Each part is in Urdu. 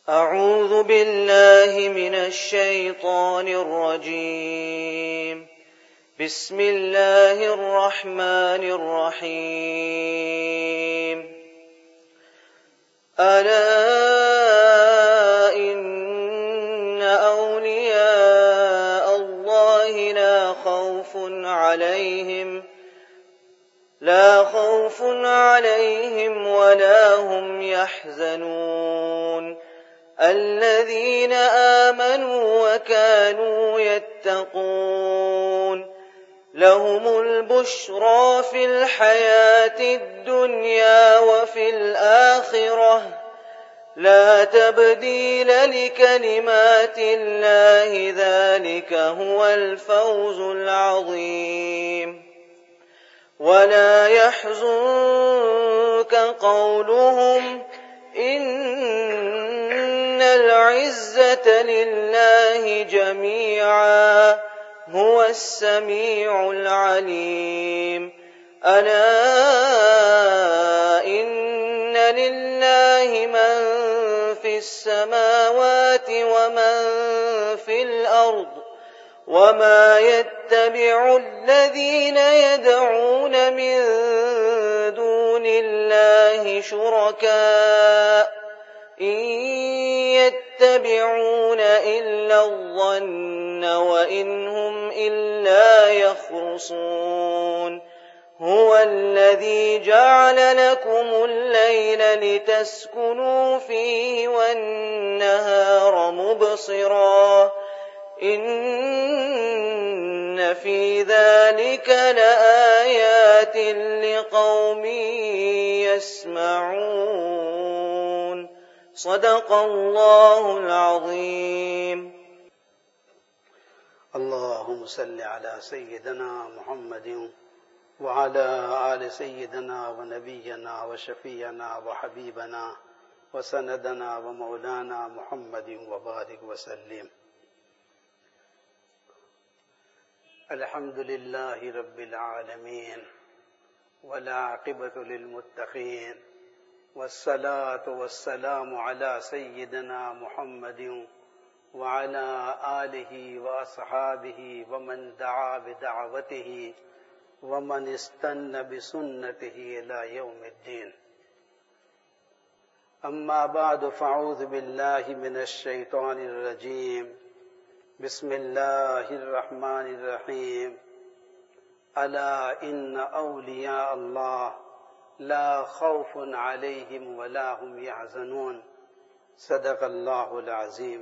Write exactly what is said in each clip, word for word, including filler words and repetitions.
أعوذ بالله من الشيطان الرجيم. بسم الله الرحمن الرحيم. ألا إن أولياء الله لا خوف عليهم لا خوف عليهم ولا هم يحزنون الذين آمنوا وكانوا يتقون لهم البشرى في الحياة الدنيا وفي الآخرة لا تبديل لكلمات الله ذلك هو الفوز العظيم. ولا يحزنك قولهم إن العزة لله جميعا هو السميع العليم. ألا إن لله من في السماوات ومن في الأرض وما يتبع الذين يدعون من دون الله شركاء إن يتبعون إلا الظن وإن هم إلا يخرصون. هو الذي جعل لكم الليل لتسكنوا فيه والنهار مبصرا إن في ذلك لآيات لقوم يسمعون. صدق الله العظيم. اللهم صل على سيدنا محمد وعلى آل سيدنا ونبينا وشفيعنا وحبيبنا وسندنا ومولانا محمد وبارك وسلم. الحمد لله رب العالمين والعاقبة للمتقين والصلاة والسلام على سيدنا محمد وعلى آله وأصحابه ومن دعا بدعوته ومن استنى بسنته إلى يوم الدين. أما بعد فأعوذ بالله من الشيطان الرجيم. بسم الله الرحمن الرحيم. ألا إن أولياء الله لا خوف عليهم ولا هم يحزنون. صدق اللہ العظیم.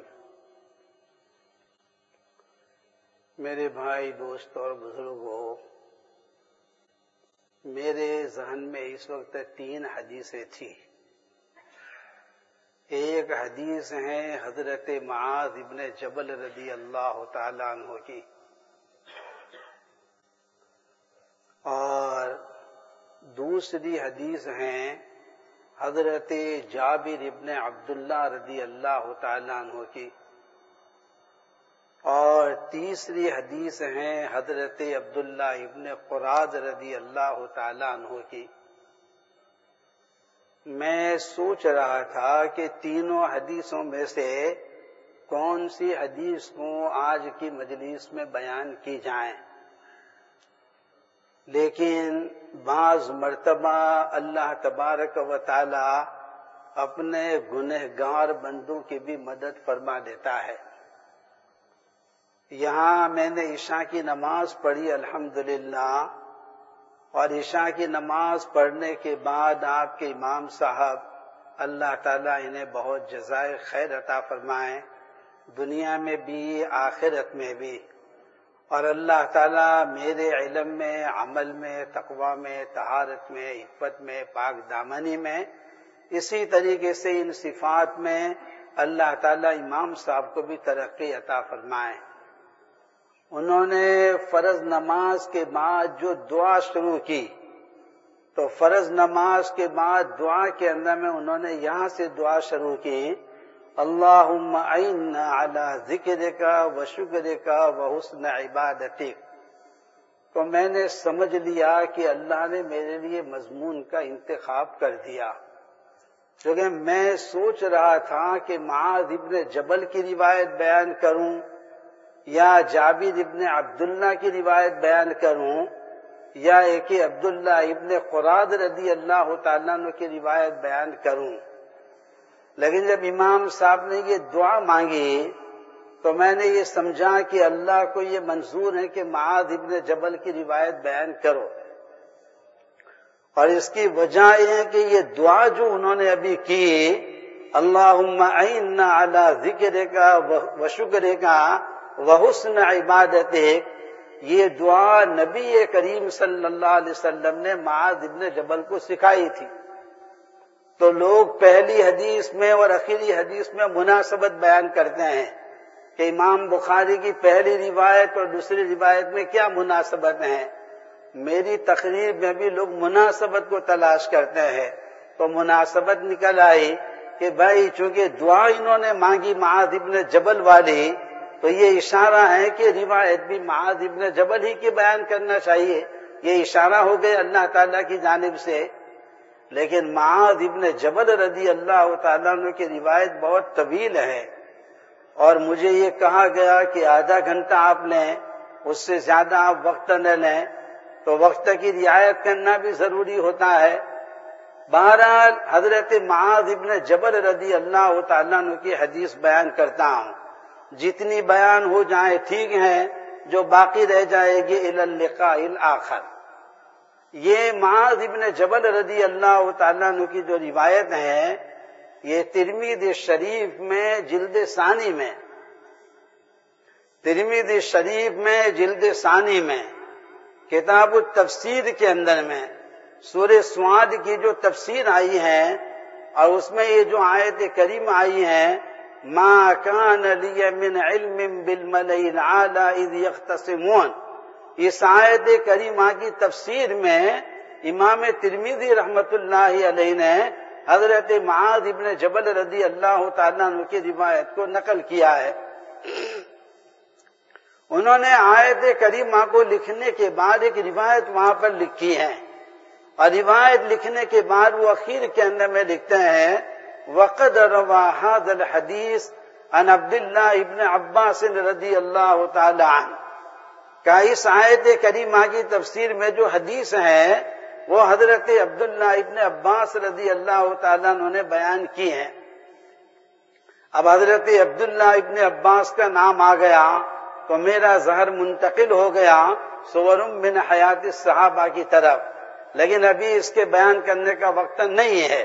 میرے بھائی، دوست اور بزرگوں، میرے ذہن میں اس وقت تین حدیثیں تھیں. ایک حدیث ہے حضرت معاذ ابن جبل رضی اللہ تعالیٰ عنہ کی، اور دوسری حدیث ہے حضرت جابر ابن عبداللہ رضی اللہ تعالیٰ عنہ کی، اور تیسری حدیث ہے حضرت عبداللہ ابن قراظ رضی اللہ تعالیٰ عنہ کی. میں سوچ رہا تھا کہ تینوں حدیثوں میں سے کون سی حدیث کو آج کی مجلس میں بیان کی جائیں، لیکن بعض مرتبہ اللہ تبارک و تعالی اپنے گنہگار بندوں کی بھی مدد فرما دیتا ہے. یہاں میں نے عشاء کی نماز پڑھی الحمدللہ، اور عشاء کی نماز پڑھنے کے بعد آپ کے امام صاحب اللہ تعالیٰ انہیں بہت جزائے خیر عطا فرمائیں، دنیا میں بھی آخرت میں بھی، اور اللہ تعالیٰ میرے علم میں، عمل میں، تقوی میں، طہارت میں، عفت میں، پاک دامنی میں، اسی طریقے سے ان صفات میں اللہ تعالیٰ امام صاحب کو بھی ترقی عطا فرمائیں. انہوں نے فرض نماز کے بعد جو دعا شروع کی، تو فرض نماز کے بعد دعا کے اندر میں انہوں نے یہاں سے دعا شروع کی، اللہم اعنا علی ذکرک و شکرک و حسن عبادتک. تو میں نے سمجھ لیا کہ اللہ نے میرے لیے مضمون کا انتخاب کر دیا. کیونکہ میں سوچ رہا تھا کہ معاذ ابن جبل کی روایت بیان کروں یا جابر ابن عبداللہ کی روایت بیان کروں یا ایک عبداللہ ابن قراد رضی اللہ تعالیٰ عنہ کی روایت بیان کروں، لیکن جب امام صاحب نے یہ دعا مانگی تو میں نے یہ سمجھا کہ اللہ کو یہ منظور ہے کہ معاذ ابن جبل کی روایت بیان کرو، اور اس کی وجہ یہ ہے کہ یہ دعا جو انہوں نے ابھی کی، اللہم اعنا علی ذکرک و شکرک و حسن عبادتک، یہ دعا نبی کریم صلی اللہ علیہ وسلم نے معاذ ابن جبل کو سکھائی تھی۔ تو لوگ پہلی حدیث میں اور آخری حدیث میں مناسبت بیان کرتے ہیں کہ امام بخاری کی پہلی روایت اور دوسری روایت میں کیا مناسبت ہے۔ میری تقریر میں بھی لوگ مناسبت کو تلاش کرتے ہیں، تو مناسبت نکل آئی کہ بھائی چونکہ دعا انہوں نے مانگی معاذ ابن جبل والی، تو یہ اشارہ ہے کہ روایت بھی معاذ ابن جبل ہی کی بیان کرنا چاہیے، یہ اشارہ ہو گئے اللہ تعالیٰ کی جانب سے۔ لیکن معاذ ابن جبل رضی اللہ تعالیٰ عنہ کی روایت بہت طویل ہے، اور مجھے یہ کہا گیا کہ آدھا گھنٹہ آپ لیں، اس سے زیادہ آپ وقت نہ لیں، تو وقت کی رعایت کرنا بھی ضروری ہوتا ہے۔ بہرحال حضرت معاذ ابن جبل رضی اللہ تعالیٰ عنہ کی حدیث بیان کرتا ہوں، جتنی بیان ہو جائے ٹھیک ہے، جو باقی رہ جائے گی الی اللقاء الآخر۔ یہ معاذ ابن جبل رضی اللہ تعالیٰ عنہ کی جو روایت ہے، یہ ترمذی شریف میں جلد ثانی میں ترمذی شریف میں جلد ثانی میں کتاب التفسیر کے اندر میں سورہ سعد کی جو تفسیر آئی ہے، اور اس میں یہ جو آیت کریم آئی ہے، ما کان لی من علم بالملئ الاعلی اذ یختصمون، اس آیت کریمہ کی تفسیر میں امام ترمذی رحمت اللہ علیہ نے حضرت معاذ ابن جبل رضی اللہ تعالیٰ عنہ کی روایت کو نقل کیا ہے۔ انہوں نے آیت کریمہ کو لکھنے کے بعد ایک روایت وہاں پر لکھی ہے، اور روایت لکھنے کے بعد وہ اخیر کے اندر میں لکھتے ہیں وَقَدْ رَوَى هَذَا الْحَدِيث عَنْ عَبْدِ اللَّهِ ابْنِ عَبَّاسٍ رضی اللہ تعالی عنہ، کہ اس آیت کریمہ کی تفسیر میں جو حدیث ہے وہ حضرت عبداللہ ابن عباس رضی اللہ تعالیٰ عنہ نے بیان کی ہے۔ اب حضرت عبداللہ ابن عباس کا نام آ گیا تو میرا ذہن منتقل ہو گیا صور من حیات الصحابہ کی طرف، لیکن ابھی اس کے بیان کرنے کا وقت نہیں ہے۔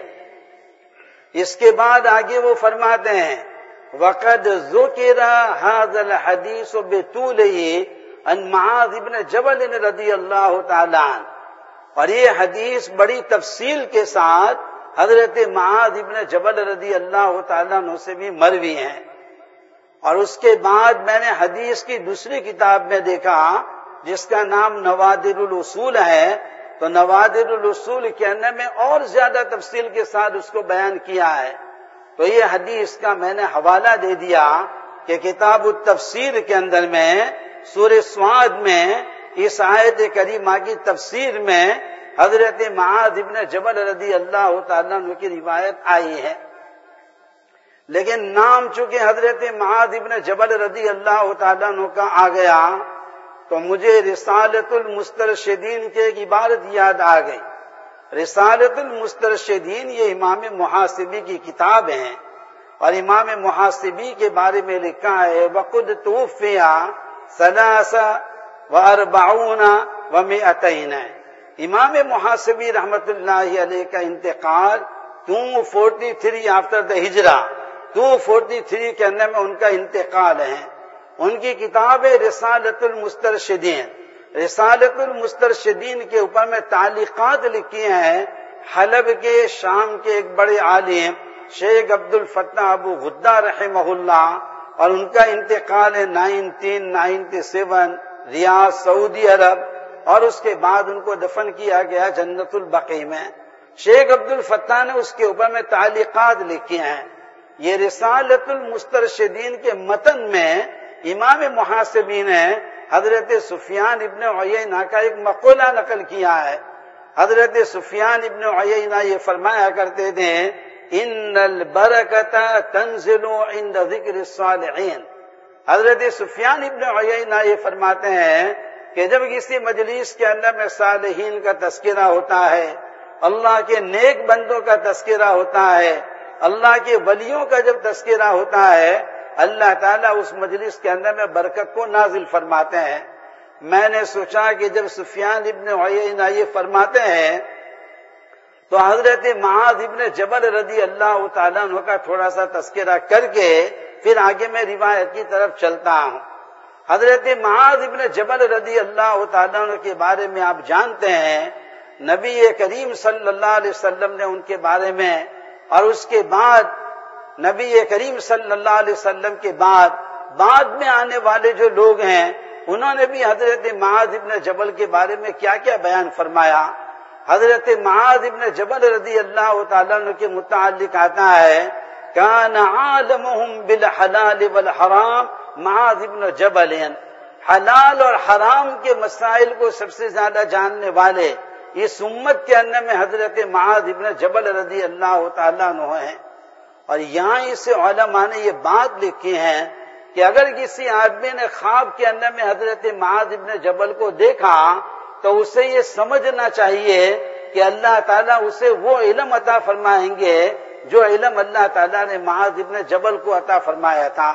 اس کے بعد آگے وہ فرماتے ہیں وَقَدْ ذُكِرَ هَذَا الْحَدِيثُ بِطُولِهِ عن معاذ ابن جبل رضی اللہ تعالی عنہ، اور یہ حدیث بڑی تفصیل کے ساتھ حضرت معاذ ابن جبل رضی اللہ تعالیٰ عنہ سے بھی مروی ہیں۔ اور اس کے بعد میں نے حدیث کی دوسری کتاب میں دیکھا جس کا نام نوادر الاصول ہے، تو نوادر الاصول کے اندر میں اور زیادہ تفصیل کے ساتھ اس کو بیان کیا ہے۔ تو یہ حدیث کا میں نے حوالہ دے دیا کہ کتاب التفسیر کے اندر میں سورہ سعد میں اس آیت کریمہ کی تفسیر میں حضرت معاذ ابن جبل رضی اللہ تعالیٰ عنہ کی روایت آئی ہے، لیکن نام چونکہ حضرت معاذ ابن جبل رضی اللہ تعالیٰ عنہ کا آ گیا تو مجھے رسالت المسترشدین کی ایک عبارت یاد آ گئی۔ رسالت المسترشدین یہ امام محاسبی کی کتاب ہے، اور امام محاسبی کے بارے میں لکھا ہے وَقُدْ تُوفِّیَ ثلاث واربعون ومئتین، امام محاسبی رحمت اللہ علیہ کا انتقال two forty three after the ہجرہ، ٹو فورٹی تھری کے اندر میں ان کا انتقال ہے۔ ان کی کتاب ہے رسالت المسترشدین۔ رسالت المسترشدین کے اوپر میں تعلیقات لکھی ہیں حلب کے شام کے ایک بڑے عالم شیخ عبد الفتاح ابو غدہ رحمہ اللہ، اور ان کا انتقال ہے نائنٹین نائنٹی سیون ریاض سعودی عرب، اور اس کے بعد ان کو دفن کیا گیا جنت البقیع میں۔ شیخ عبد الفتاح نے اس کے اوپر میں تعلیقات لکھی ہیں۔ یہ رسالت المسترشدین کے متن میں امام محاسبی نے حضرت سفیان ابن عیینہ کا ایک مقولہ نقل کیا ہے۔ حضرت سفیان ابن عیینہ یہ فرمایا کرتے تھے ان البرکت تنزل عند ذکر الصالحین. حضرت سفیان ابن عیینہ یہ فرماتے ہیں کہ جب کسی مجلس کے اندر میں صالحین کا تذکرہ ہوتا ہے، اللہ کے نیک بندوں کا تذکرہ ہوتا ہے، اللہ کے ولیوں کا جب تذکرہ ہوتا ہے، اللہ تعالیٰ اس مجلس کے اندر میں برکت کو نازل فرماتے ہیں. میں نے سوچا کہ جب سفیان ابن عیینہ یہ فرماتے ہیں تو حضرت معاذ ابن جبل رضی اللہ تعالیٰ عنہ کا تھوڑا سا تذکرہ کر کے پھر آگے میں روایت کی طرف چلتا ہوں. حضرت معاذ ابن جبل رضی اللہ تعالیٰ عنہ کے بارے میں آپ جانتے ہیں، نبی کریم صلی اللہ علیہ وسلم نے ان کے بارے میں اور اس کے بعد نبی کریم صلی اللہ علیہ وسلم کے بعد بعد میں آنے والے جو لوگ ہیں انہوں نے بھی حضرت معاذ ابن جبل کے بارے میں کیا کیا بیان فرمایا. حضرت معاذ ابن جبل رضی اللہ تعالیٰ عنہ کے متعلق آتا ہے کان عالمہم بالحلال والحرام معاذ ابن جبل. حلال اور حرام کے مسائل کو سب سے زیادہ جاننے والے اس امت کے اندر میں حضرت معاذ ابن جبل رضی اللہ تعالیٰ عنہ ہیں. اور یہاں اس علماء نے یہ بات لکھی ہے کہ اگر کسی آدمی نے خواب کے اندر میں حضرت معاذ ابن جبل کو دیکھا تو اسے یہ سمجھنا چاہیے کہ اللہ تعالیٰ اسے وہ علم عطا فرمائیں گے جو علم اللہ تعالیٰ نے معاذ ابن جبل کو عطا فرمایا تھا.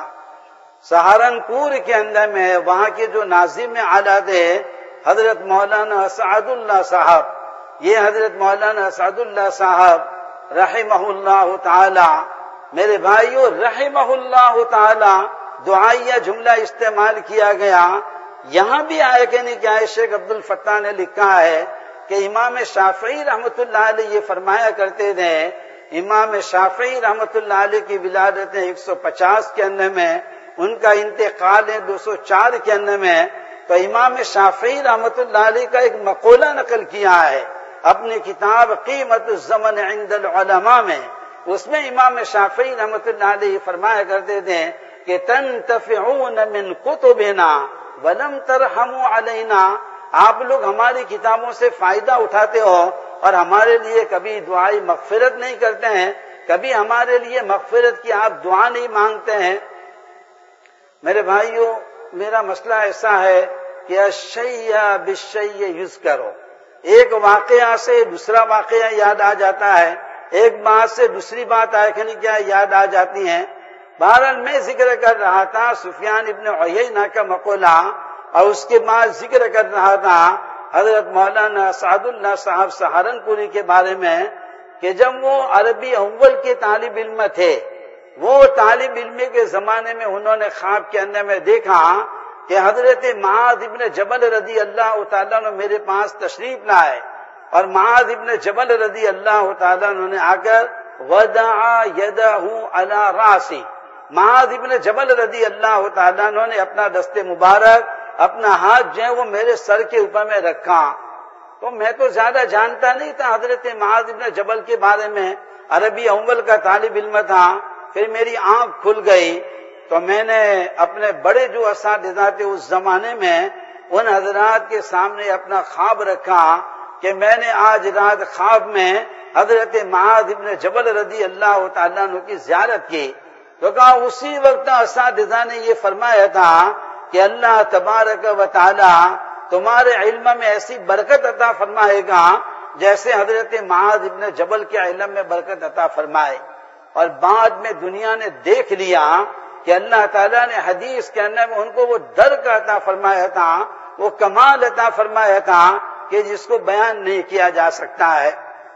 سہارنپور کے اندر میں وہاں کے جو ناظم اعلیٰ تھے حضرت مولانا اسعد اللہ صاحب، یہ حضرت مولانا اسعد اللہ صاحب رحمہ اللہ تعالی، میرے بھائیو رحمہ اللہ تعالی دعائیہ جملہ استعمال کیا گیا. یہاں بھی آئے کہ نہیں کیا ہے، شیخ عبد الفتاح نے لکھا ہے کہ امام شافعی رحمۃ اللہ علیہ یہ فرمایا کرتے تھے، امام شافعی رحمۃ اللہ علیہ کی ولادت ایک سو پچاس کے اندر میں، ان کا انتقال ہے دو سو چار کے اندر میں. تو امام شافعی رحمۃ اللہ علیہ کا ایک مقولہ نقل کیا ہے اپنی کتاب قیمت الزمن عند العلماء میں. اس میں امام شافعی رحمۃ اللہ علیہ فرمایا کرتے تھے کہ تنتفعون من کتبنا ولم ترحموا علینا، آپ لوگ ہماری کتابوں سے فائدہ اٹھاتے ہو اور ہمارے لیے کبھی دعائی مغفرت نہیں کرتے ہیں، کبھی ہمارے لیے مغفرت کی آپ دعا نہیں مانگتے ہیں. میرے بھائیوں، میرا مسئلہ ایسا ہے کہ الشیء بالشیء یذکر، ایک واقعہ سے دوسرا واقعہ یاد آ جاتا ہے، ایک بات سے دوسری بات آئے کہ نہیں کیا یاد آ جاتی ہیں. بہرحال میں ذکر کر رہا تھا سفیان ابن عیینہ کا مقولہ، اور اس کے بعد ذکر کر رہا تھا حضرت مولانا اسعد اللہ صاحب سہارنپوری کے بارے میں کہ جب وہ عربی اول کے طالب علم تھے، وہ طالب علم کے زمانے میں انہوں نے خواب کے اندر میں دیکھا کہ حضرت معاذ ابن جبل رضی اللہ تعالیٰ نے میرے پاس تشریف لائے، اور معاذ ابن جبل رضی اللہ تعالیٰ نے آ کر وضع یدہ علی راسی، معاذ ابن جبل رضی اللہ تعالیٰ نے اپنا دست مبارک، اپنا ہاتھ جو ہے وہ میرے سر کے اوپر میں رکھا. تو میں تو زیادہ جانتا نہیں تھا حضرت معاذ ابن جبل کے بارے میں، عربی اول کا طالب علم تھا. پھر میری آنکھ کھل گئی تو میں نے اپنے بڑے جو اساتذہ تھے اس زمانے میں ان حضرات کے سامنے اپنا خواب رکھا کہ میں نے آج رات خواب میں حضرت معاذ ابن جبل رضی اللہ تعالیٰ عنہ کی زیارت کی. تو کہا اسی وقت اساتذہ نے یہ فرمایا تھا کہ اللہ تبارک و تعالی تمہارے علم میں ایسی برکت عطا فرمائے گا جیسے حضرت معاذ ابن جبل کے علم میں برکت عطا فرمائے. اور بعد میں دنیا نے دیکھ لیا کہ اللہ تعالیٰ نے حدیث کے اندر میں ان کو وہ درک عطا فرمایا تھا، وہ کمال عطا فرمایا تھا کہ جس کو بیان نہیں کیا جا سکتا ہے.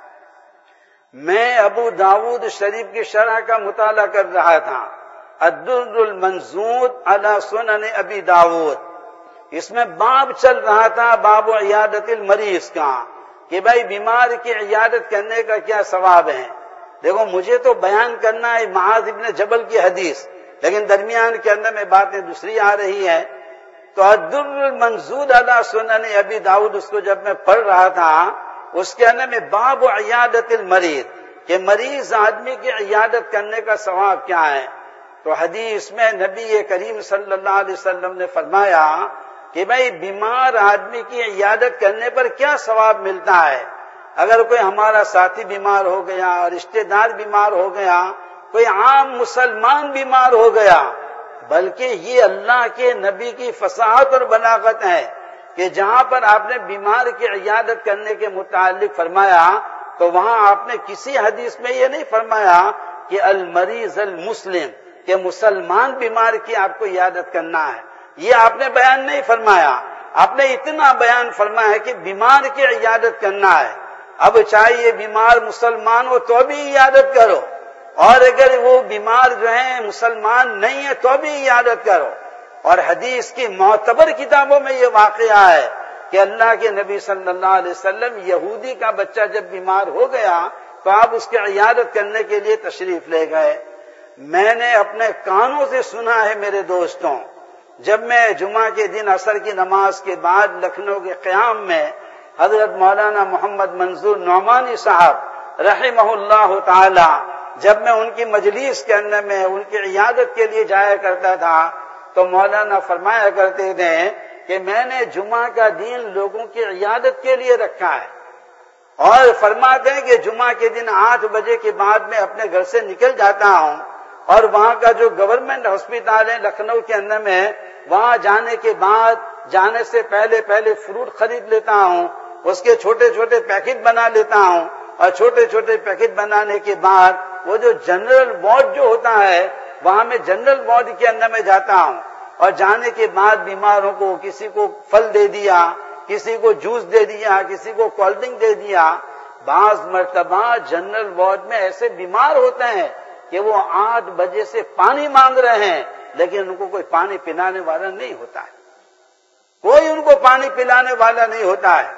میں ابو داود شریف کی شرح کا مطالعہ کر رہا تھا، الدر المنضود علی سنن ابی داود. اس میں باب چل رہا تھا باب عیادت المریض کا، کہ بھائی بیمار کی عیادت کرنے کا کیا ثواب ہے. دیکھو مجھے تو بیان کرنا ہے معاذ ابن جبل کی حدیث، لیکن درمیان کے اندر میں باتیں دوسری آ رہی ہے. تو الدر المنضود علی سنن ابی داود اس کو جب میں پڑھ رہا تھا، اس کے اندر میں باب عیادت المریض، کہ مریض آدمی کی عیادت کرنے کا ثواب کیا ہے. تو حدیث میں نبی کریم صلی اللہ علیہ وسلم نے فرمایا کہ بھائی بیمار آدمی کی عیادت کرنے پر کیا ثواب ملتا ہے. اگر کوئی ہمارا ساتھی بیمار ہو گیا، رشتہ دار بیمار ہو گیا، کوئی عام مسلمان بیمار ہو گیا، بلکہ یہ اللہ کے نبی کی فصاحت اور بلاغت ہے کہ جہاں پر آپ نے بیمار کی عیادت کرنے کے متعلق فرمایا تو وہاں آپ نے کسی حدیث میں یہ نہیں فرمایا کہ المریض المسلم، کہ مسلمان بیمار کی آپ کو عیادت کرنا ہے، یہ آپ نے بیان نہیں فرمایا۔ آپ نے اتنا بیان فرمایا ہے کہ بیمار کی عیادت کرنا ہے۔ اب چاہیے بیمار مسلمان ہو تو بھی عیادت کرو، اور اگر وہ بیمار جو ہیں مسلمان نہیں ہے تو بھی عیادت کرو۔ اور حدیث کی معتبر کتابوں میں یہ واقعہ ہے کہ اللہ کے نبی صلی اللہ علیہ وسلم یہودی کا بچہ جب بیمار ہو گیا تو آپ اس کی عیادت کرنے کے لیے تشریف لے گئے۔ میں نے اپنے کانوں سے سنا ہے میرے دوستوں، جب میں جمعہ کے دن عصر کی نماز کے بعد لکھنؤ کے قیام میں حضرت مولانا محمد منظور نعمانی صاحب رحمہ اللہ تعالی، جب میں ان کی مجلس کے اندر میں ان کی عیادت کے لیے جایا کرتا تھا تو مولانا فرمایا کرتے تھے کہ میں نے جمعہ کا دن لوگوں کی عیادت کے لیے رکھا ہے، اور فرماتے ہیں کہ جمعہ کے دن آٹھ بجے کے بعد میں اپنے گھر سے نکل جاتا ہوں اور وہاں کا جو گورنمنٹ ہسپتال ہے لکھنؤ کے اندر میں، وہاں جانے کے بعد جانے سے پہلے پہلے فروٹ خرید لیتا ہوں، اس کے چھوٹے چھوٹے پیکٹ بنا لیتا ہوں، اور چھوٹے چھوٹے پیکٹ بنانے کے بعد وہ جو جنرل وارڈ جو ہوتا ہے وہاں میں جنرل وارڈ کے اندر میں جاتا ہوں، اور جانے کے بعد بیماروں کو کسی کو پھل دے دیا، کسی کو جوس دے دیا، کسی کو کولڈ ڈرنک دے دیا۔ بعض مرتبہ جنرل وارڈ میں ایسے بیمار ہوتے ہیں کہ وہ آٹھ بجے سے پانی مانگ رہے ہیں لیکن ان کو کوئی پانی پلانے والا نہیں ہوتا ہے، کوئی ان کو پانی پلانے والا نہیں ہوتا ہے۔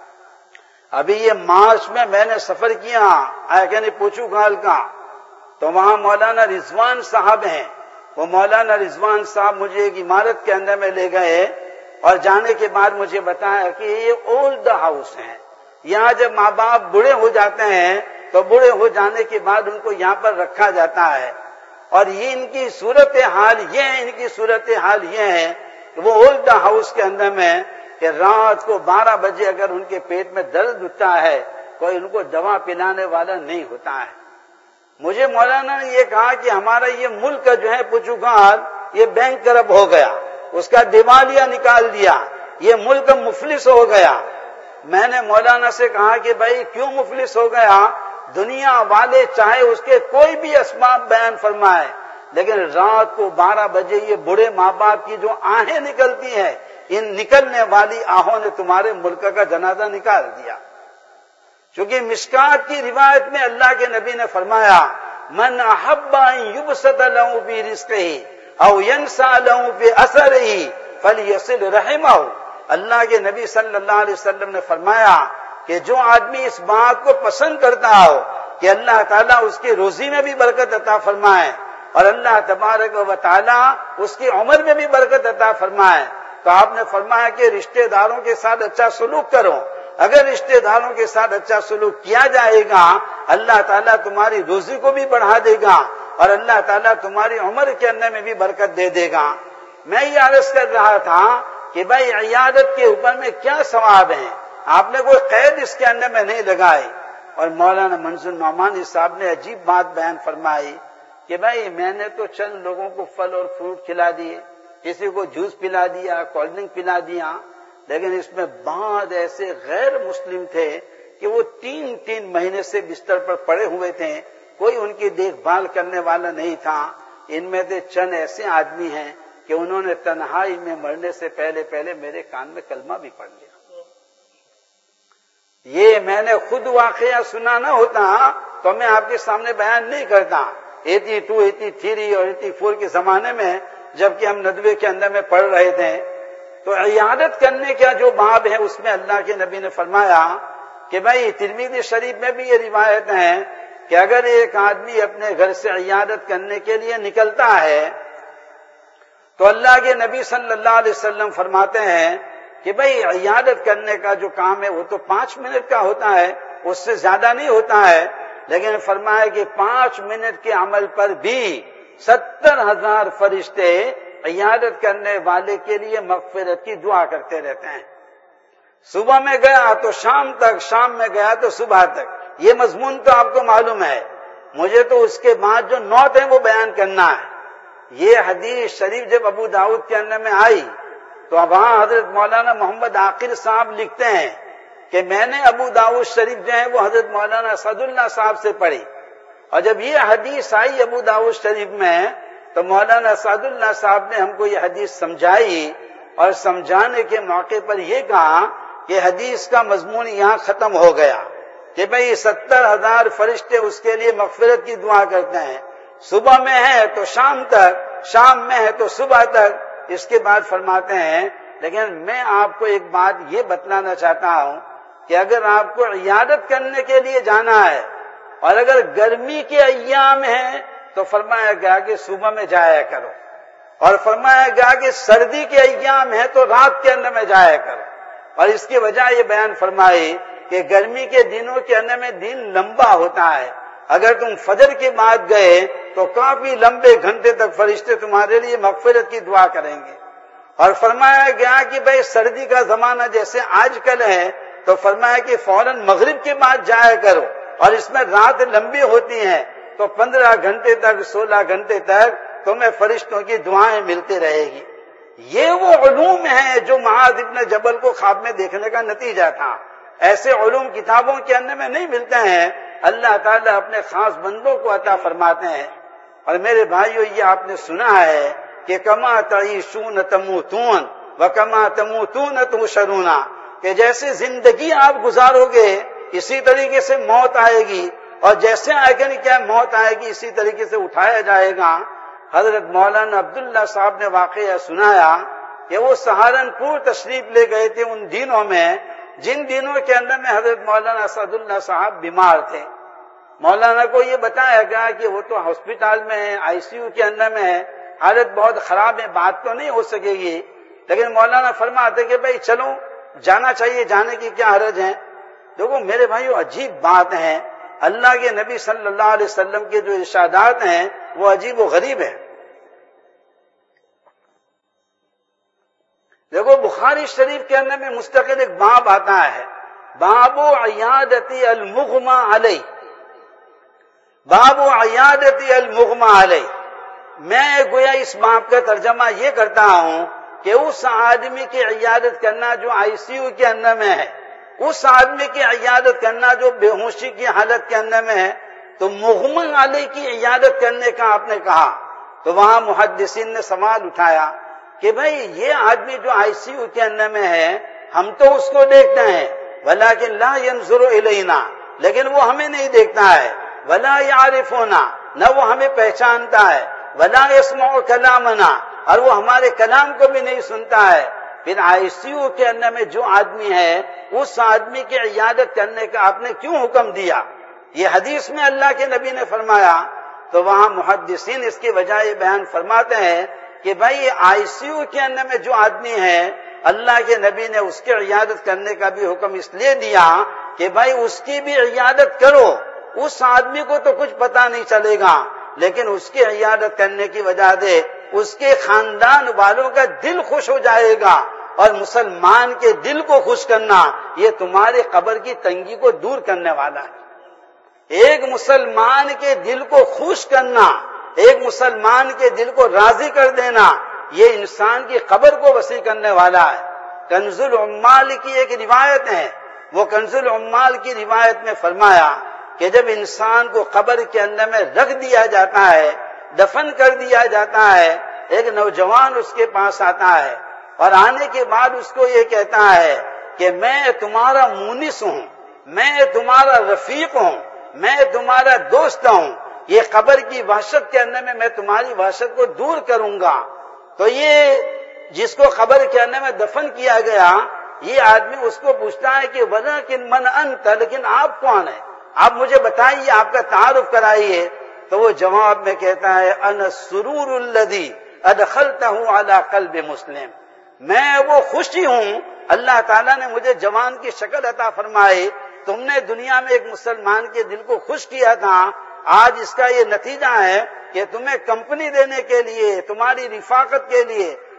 ابھی یہ مارچ میں میں نے سفر کیا آئے پورچوگال کا، تو وہاں مولانا رضوان صاحب ہیں، وہ مولانا رضوان صاحب مجھے ایک عمارت کے اندر میں لے گئے، اور جانے کے بعد مجھے بتایا کہ یہ اولڈ ہاؤس ہیں، یہاں جب ماں باپ بوڑھے ہو جاتے ہیں تو بوڑھے ہو جانے کے بعد ان کو یہاں پر رکھا جاتا ہے، اور یہ ان کی صورتحال یہ ہے ان کی صورتحال یہ ہے کہ وہ اولڈ ہاؤس کے اندر میں کہ رات کو بارہ بجے اگر ان کے پیٹ میں درد اٹھتا ہے کوئی ان کو دوا پلانے والا نہیں ہوتا ہے۔ مجھے مولانا نے یہ کہا کہ ہمارا یہ ملک جو ہے پورچوگال یہ بینک کرپ ہو گیا، اس کا دیوالیہ نکال دیا، یہ ملک مفلس ہو گیا۔ میں نے مولانا سے کہا کہ بھائی کیوں مفلس ہو گیا؟ دنیا والے چاہے اس کے کوئی بھی اسباب بیان فرمائے، لیکن رات کو بارہ بجے یہ بڑے ماں باپ کی جو آہیں نکلتی ہیں، ان نکلنے والی آہوں نے تمہارے ملک کا جنازہ نکال دیا۔ چونکہ مشکات کی روایت میں اللہ کے نبی نے فرمایا من احب ان یبسط له فی رزقہ او ینسى له فی اثرہ فلیصل رحمہ۔ اللہ کے نبی صلی اللہ علیہ وسلم نے فرمایا کہ جو آدمی اس بات کو پسند کرتا ہو کہ اللہ تعالیٰ اس کی روزی میں بھی برکت عطا فرمائے اور اللہ تبارک و تعالیٰ اس کی عمر میں بھی برکت عطا فرمائے، تو آپ نے فرمایا کہ رشتہ داروں کے ساتھ اچھا سلوک کرو۔ اگر رشتہ داروں کے ساتھ اچھا سلوک کیا جائے گا اللہ تعالیٰ تمہاری روزی کو بھی بڑھا دے گا اور اللہ تعالیٰ تمہاری عمر کے اندر میں بھی برکت دے دے گا۔ میں یہ عرض کر رہا تھا کہ بھائی عیادت کے اوپر میں کیا ثواب ہیں، آپ نے کوئی قید اس کے اندر میں نہیں لگائی۔ اور مولانا منظور نعمانی صاحب نے عجیب بات بیان فرمائی کہ بھائی میں نے تو چند لوگوں کو پھل اور فروٹ کھلا دیے، کسی کو جوس پلا دیا، کولڈ ڈرنک پلا دیا، لیکن اس میں بعض ایسے غیر مسلم تھے کہ وہ تین تین مہینے سے بستر پر پڑے ہوئے تھے، کوئی ان کی دیکھ بھال کرنے والا نہیں تھا۔ ان میں سے چند ایسے آدمی ہیں کہ انہوں نے تنہائی میں مرنے سے پہلے پہلے میرے کان میں کلمہ بھی پڑھ لیا۔ یہ میں نے خود واقعہ سنا نہ ہوتا تو میں آپ کے سامنے بیان نہیں کرتا۔ ایٹی ٹو ایٹی تھری اور ایٹی فور کے زمانے میں جبکہ ہم ندوے کے اندر میں پڑھ رہے تھے تو عیادت کرنے کا جو باب ہے اس میں اللہ کے نبی نے فرمایا کہ بھائی ترمذی شریف میں بھی یہ روایت ہے کہ اگر ایک آدمی اپنے گھر سے عیادت کرنے کے لیے نکلتا ہے تو اللہ کے نبی صلی اللہ علیہ وسلم فرماتے ہیں کہ بھائی عیادت کرنے کا جو کام ہے وہ تو پانچ منٹ کا ہوتا ہے، اس سے زیادہ نہیں ہوتا ہے، لیکن فرمایا کہ پانچ منٹ کے عمل پر بھی ستر ہزار فرشتے عیادت کرنے والے کے لیے مغفرت کی دعا کرتے رہتے ہیں۔ صبح میں گیا تو شام تک، شام میں گیا تو صبح تک. یہ مضمون تو آپ کو معلوم ہے. مجھے تو اس کے بعد جو نوت ہے وہ بیان کرنا ہے. یہ حدیث شریف جب ابو داؤد کے اندر میں آئی تو وہاں حضرت مولانا محمد عاقل صاحب لکھتے ہیں کہ میں نے ابو داؤد شریف جو ہے وہ حضرت مولانا اسد اللہ صاحب سے پڑھی، اور جب یہ حدیث آئی ابو داؤد شریف میں تو مولانا اسد اللہ صاحب نے ہم کو یہ حدیث سمجھائی، اور سمجھانے کے موقع پر یہ کہا کہ حدیث کا مضمون یہاں ختم ہو گیا کہ بھئی ستر ہزار فرشتے اس کے لیے مغفرت کی دعا کرتے ہیں، صبح میں ہے تو شام تک، شام میں ہے تو صبح تک. اس کے بعد فرماتے ہیں لیکن میں آپ کو ایک بات یہ بتلانا چاہتا ہوں کہ اگر آپ کو عیادت کرنے کے لیے جانا ہے اور اگر گرمی کے ایام ہیں تو فرمایا گیا کہ صبح میں جایا کرو، اور فرمایا گیا کہ سردی کے ایام ہیں تو رات کے اندر میں جایا کرو. اور اس کی وجہ یہ بیان فرمائی کہ گرمی کے دنوں کے اندر میں دن لمبا ہوتا ہے. اگر تم فجر کے بعد گئے تو کافی لمبے گھنٹے تک فرشتے تمہارے لیے مغفرت کی دعا کریں گے. اور فرمایا گیا کہ بھئی سردی کا زمانہ جیسے آج کل ہے تو فرمایا کہ فوراً مغرب کے بعد جایا کرو، اور اس میں رات لمبی ہوتی ہیں تو پندرہ گھنٹے تک، سولہ گھنٹے تک تمہیں فرشتوں کی دعائیں ملتی رہے گی. یہ وہ علوم ہیں جو معاذ ابن جبل کو خواب میں دیکھنے کا نتیجہ تھا. ایسے علوم کتابوں کے اندر میں نہیں ملتے ہیں، اللہ تعالیٰ اپنے خاص بندوں کو عطا فرماتے ہیں. اور میرے بھائیو یہ آپ نے سنا ہے کہ کما تعیشون تموتون وکما تموتون تحشرون، کہ جیسے زندگی آپ گزارو گے اسی طریقے سے موت آئے گی، اور جیسے آئے گا نہیں کیا موت آئے گی اسی طریقے سے اٹھایا جائے گا. حضرت مولانا عبداللہ صاحب نے واقعہ سنایا کہ وہ سہارنپور تشریف لے گئے تھے ان دنوں میں جن دنوں کے اندر میں حضرت مولانا اسد اللہ صاحب بیمار تھے. مولانا کو یہ بتایا گیا کہ وہ تو ہاسپٹل میں ہے، آئی سی یو کے اندر میں ہے، حالت بہت خراب ہے، بات تو نہیں ہو سکے گی. لیکن مولانا فرماتے کہ بھائی چلو جانا چاہیے، جانے کی کیا حرج ہے. دیکھو میرے بھائیو عجیب بات ہے، اللہ کے نبی صلی اللہ علیہ وسلم کے جو ارشادات ہیں وہ عجیب و غریب ہیں. دیکھو بخاری شریف کے اندر میں مستقل ایک باب آتا ہے، باب عیادتی المغمى علیہ، باب عیادتی المغمى علیہ. میں گویا اس باب کا ترجمہ یہ کرتا ہوں کہ اس آدمی کی عیادت کرنا جو آئی سی یو کے اندر میں ہے، اس آدمی کی عیادت کرنا جو بے ہوشی کی حالت کے اندر میں ہے. تو مغمى علیہ کی عیادت کرنے کا آپ نے کہا تو وہاں محدثین نے سوال اٹھایا کہ بھئی یہ آدمی جو آئی سی یو کے اندر میں ہے ہم تو اس کو دیکھتے ہیں، ولیکن لا ينظر الینا، لیکن وہ ہمیں نہیں دیکھتا ہے، ولا یعرفنا، نہ وہ ہمیں پہچانتا ہے، ولا يسمع کلامنا، اور وہ ہمارے کلام کو بھی نہیں سنتا ہے. پھر آئی سی یو کے اندر میں جو آدمی ہے اس آدمی کی عیادت کرنے کا آپ نے کیوں حکم دیا؟ یہ حدیث میں اللہ کے نبی نے فرمایا. تو وہاں محدثین اس کی وجہ یہ بیان فرماتے ہیں کہ بھائی آئی سی یو کے اندر میں جو آدمی ہے اللہ کے نبی نے اس کی عیادت کرنے کا بھی حکم اس لیے دیا کہ بھائی اس کی بھی عیادت کرو. اس آدمی کو تو کچھ پتا نہیں چلے گا لیکن اس کی عیادت کرنے کی وجہ سے اس کے خاندان والوں کا دل خوش ہو جائے گا، اور مسلمان کے دل کو خوش کرنا یہ تمہارے قبر کی تنگی کو دور کرنے والا ہے. ایک مسلمان کے دل کو خوش کرنا، ایک مسلمان کے دل کو راضی کر دینا، یہ انسان کی قبر کو وسیع کرنے والا ہے. کنز العمال کی ایک روایت ہے، وہ کنز العمال کی روایت میں فرمایا کہ جب انسان کو قبر کے اندر میں رکھ دیا جاتا ہے، دفن کر دیا جاتا ہے، ایک نوجوان اس کے پاس آتا ہے اور آنے کے بعد اس کو یہ کہتا ہے کہ میں تمہارا مونس ہوں، میں تمہارا رفیق ہوں، میں تمہارا دوست ہوں، یہ قبر کی وحشت کے اندر میں میں تمہاری وحشت کو دور کروں گا. تو یہ جس کو قبر کے اندر میں دفن کیا گیا یہ آدمی اس کو پوچھتا ہے کہ ولیکن من انت، لیکن آپ کون ہیں، آپ مجھے بتائیے، آپ کا تعارف کرائیے. تو وہ جواب میں کہتا ہے انا السرور الذی ادخلتہ علی قلب مسلم، میں وہ خوشی ہوں اللہ تعالیٰ نے مجھے جوان کی شکل عطا فرمائی، تم نے دنیا میں ایک مسلمان کے دل کو خوش کیا تھا، آج اس کا یہ نتیجہ ہے کہ تمہیں کمپنی دینے کے لیے، تمہاری رفاقت کے لیے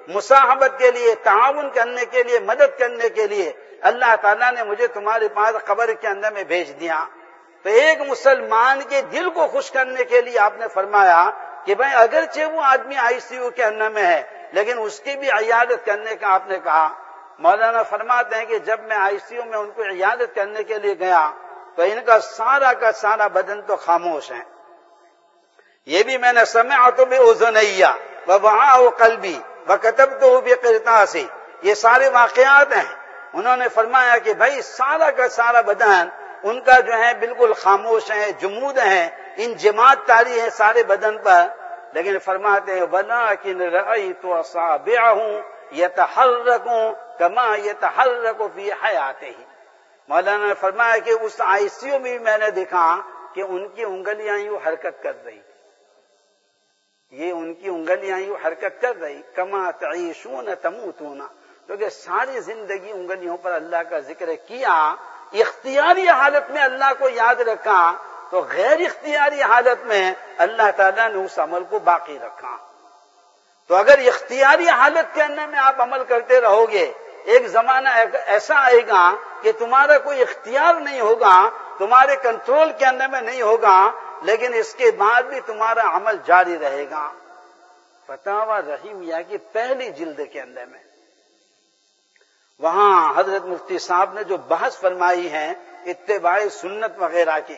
مصاحبت کے لیے، تعاون کرنے کے لیے، مدد کرنے کے لیے اللہ تعالیٰ نے مجھے تمہارے پاس قبر کے اندر میں بھیج دیا۔ تو ایک مسلمان کے دل کو خوش کرنے کے لیے آپ نے فرمایا کہ بھائی اگرچہ وہ آدمی آئی سی یو کے اندر میں ہے لیکن اس کی بھی عیادت کرنے کا آپ نے کہا۔ مولانا فرماتے ہیں کہ جب میں آئی سی یو میں ان کو عیادت کرنے کے لیے گیا تو ان کا سارا کا سارا بدن تو خاموش ہے۔ یہ بھی میں نے سمعت بأذنیہ ووعاہ قلبی وکتبتہ بقرطاس، یہ سارے واقعات ہیں۔ انہوں نے فرمایا کہ بھائی سارا کا سارا بدن ان کا جو ہے بالکل خاموش ہے، جمود ہیں، انجماد طاری ہے سارے بدن پر، لیکن فرماتے ہیں وَلَٰكِنْ رَأَيْتُ أَصَابِعَهُ يَتَحَرَّكُ كَمَا يَتَحَرَّكُ فِي حَيَاتِهِ۔ مولانا نے فرمایا کہ اس آئی سی یو میں میں نے دیکھا کہ ان کی انگلیاں یوں حرکت کر رہی، یہ ان کی انگلیاں یوں حرکت کر رہی، کما تعیشون تموتون، کیونکہ ساری زندگی انگلیوں پر اللہ کا ذکر کیا، اختیاری حالت میں اللہ کو یاد رکھا تو غیر اختیاری حالت میں اللہ تعالیٰ نے اس عمل کو باقی رکھا۔ تو اگر اختیاری حالت کے اندر میں آپ عمل کرتے رہو گے، ایک زمانہ ایسا آئے گا کہ تمہارا کوئی اختیار نہیں ہوگا، تمہارے کنٹرول کے اندر میں نہیں ہوگا، لیکن اس کے بعد بھی تمہارا عمل جاری رہے گا۔ فتاوی رحیمیہ کی پہلی جلد کے اندر میں وہاں حضرت مفتی صاحب نے جو بحث فرمائی ہے اتباع سنت وغیرہ کی،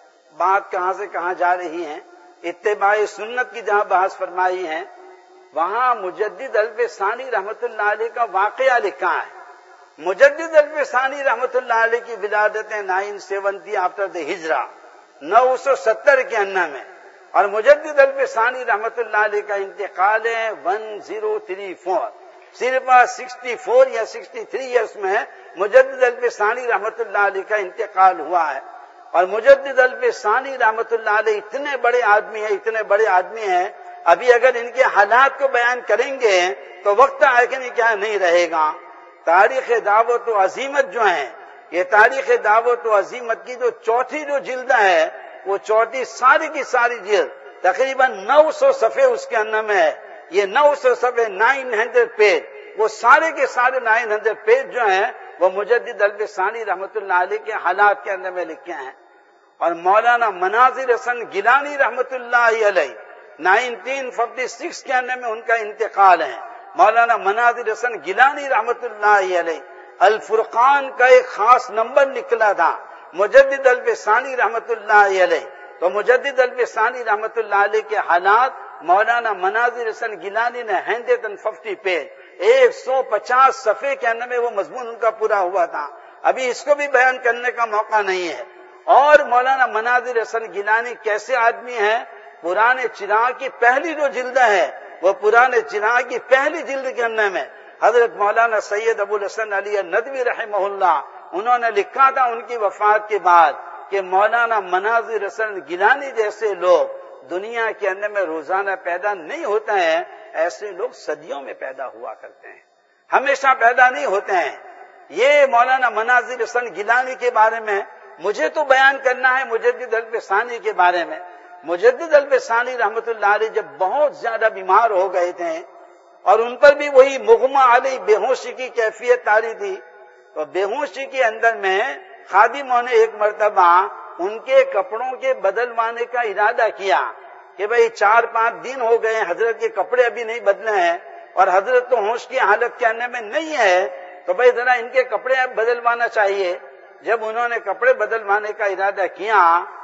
بات کہاں سے کہاں جا رہی ہے، اتباع سنت کی جہاں بحث فرمائی ہے وہاں مجدد الف ثانی رحمت اللہ علیہ کا واقعہ لکھا ہے۔ مجدد الف ثانی رحمت اللہ علیہ کی ولادت ہے نائن سیونٹی آفٹر دا ہجرہ، نو سو ستر کے اندر میں، اور مجدد الف ثانی رحمت اللہ علیہ کا انتقال ہے ون زیرو تھری فور، صرف سکسٹی فور یا سکسٹی تھری ایئرس میں مجدد الف ثانی رحمت اللہ علیہ کا انتقال ہوا ہے۔ اور مجدد الف ثانی رحمت اللہ علیہ اتنے بڑے آدمی ہیں، اتنے بڑے آدمی ہیں، ابھی اگر ان کے حالات کو بیان کریں گے تو وقت آئے کہ نہیں کیا نہیں رہے گا۔ تاریخ دعوت و عظیمت جو ہے، یہ تاریخ دعوت و عظیمت کی جو چوتھی جو جلد ہے وہ چوتھی ساری کی ساری جلد تقریباً نو سو صفحے اس کے اندر میں ہے، یہ نو سو صفحے نائن ہنڈریڈ پیج، وہ سارے کے سارے نائن ہنڈریڈ پیج جو ہیں وہ مجدد الف ثانی رحمت اللہ علیہ کے حالات کے اندر میں لکھے ہیں۔ اور مولانا مناظر حسن گیلانی رحمت اللہ علیہ نائنٹین ففٹی سکس کے اندر میں ان کا انتقال ہے۔ مولانا مناظر حسن گیلانی رحمت اللہ علیہ الفرقان کا ایک خاص نمبر نکلا تھا مجدد الف ثانی رحمت اللہ علیہ، تو مجدد الف ثانی رحمت اللہ علیہ کے حالات مولانا مناظر حسن گیلانی نے ہنڈریڈ اینڈ ففٹی پیج، ایک سو پچاس صفحے کے اندر میں وہ مضمون ان کا پورا ہوا تھا، ابھی اس کو بھی بیان کرنے کا موقع نہیں ہے۔ اور مولانا مناظر حسن گیلانی کیسے آدمی ہیں، پرانے چراغ کی پہلی جو جلد ہے وہ پرانے چراغ کی پہلی جلد کے اندر میں حضرت مولانا سید ابو الحسن علی ندوی رحمہ اللہ انہوں نے لکھا تھا ان کی وفات کے بعد کہ مولانا مناظر حسن گیلانی جیسے لوگ دنیا کے اندر میں روزانہ پیدا نہیں ہوتے ہیں، ایسے لوگ صدیوں میں پیدا ہوا کرتے ہیں، ہمیشہ پیدا نہیں ہوتے ہیں۔ یہ مولانا مناظر حسن گیلانی کے بارے میں مجھے تو بیان کرنا ہے مجدد الف ثانی کے بارے میں۔ مجدد الف ثانی رحمت اللہ علیہ جب بہت زیادہ بیمار ہو گئے تھے اور ان پر بھی وہی مغمہ علیہ بے ہوشی کی کیفیت طاری تھی، تو بے ہوشی کے اندر میں خادموں نے ایک مرتبہ ان کے کپڑوں کے بدلوانے کا ارادہ کیا کہ بھئی چار پانچ دن ہو گئے حضرت کے کپڑے ابھی نہیں بدلے ہیں اور حضرت تو ہوش کی حالت کے اندر میں نہیں ہے، تو بھئی ذرا ان کے کپڑے اب بدلوانا چاہیے۔ جب انہوں نے کپڑے بدلوانے کا ارادہ کیا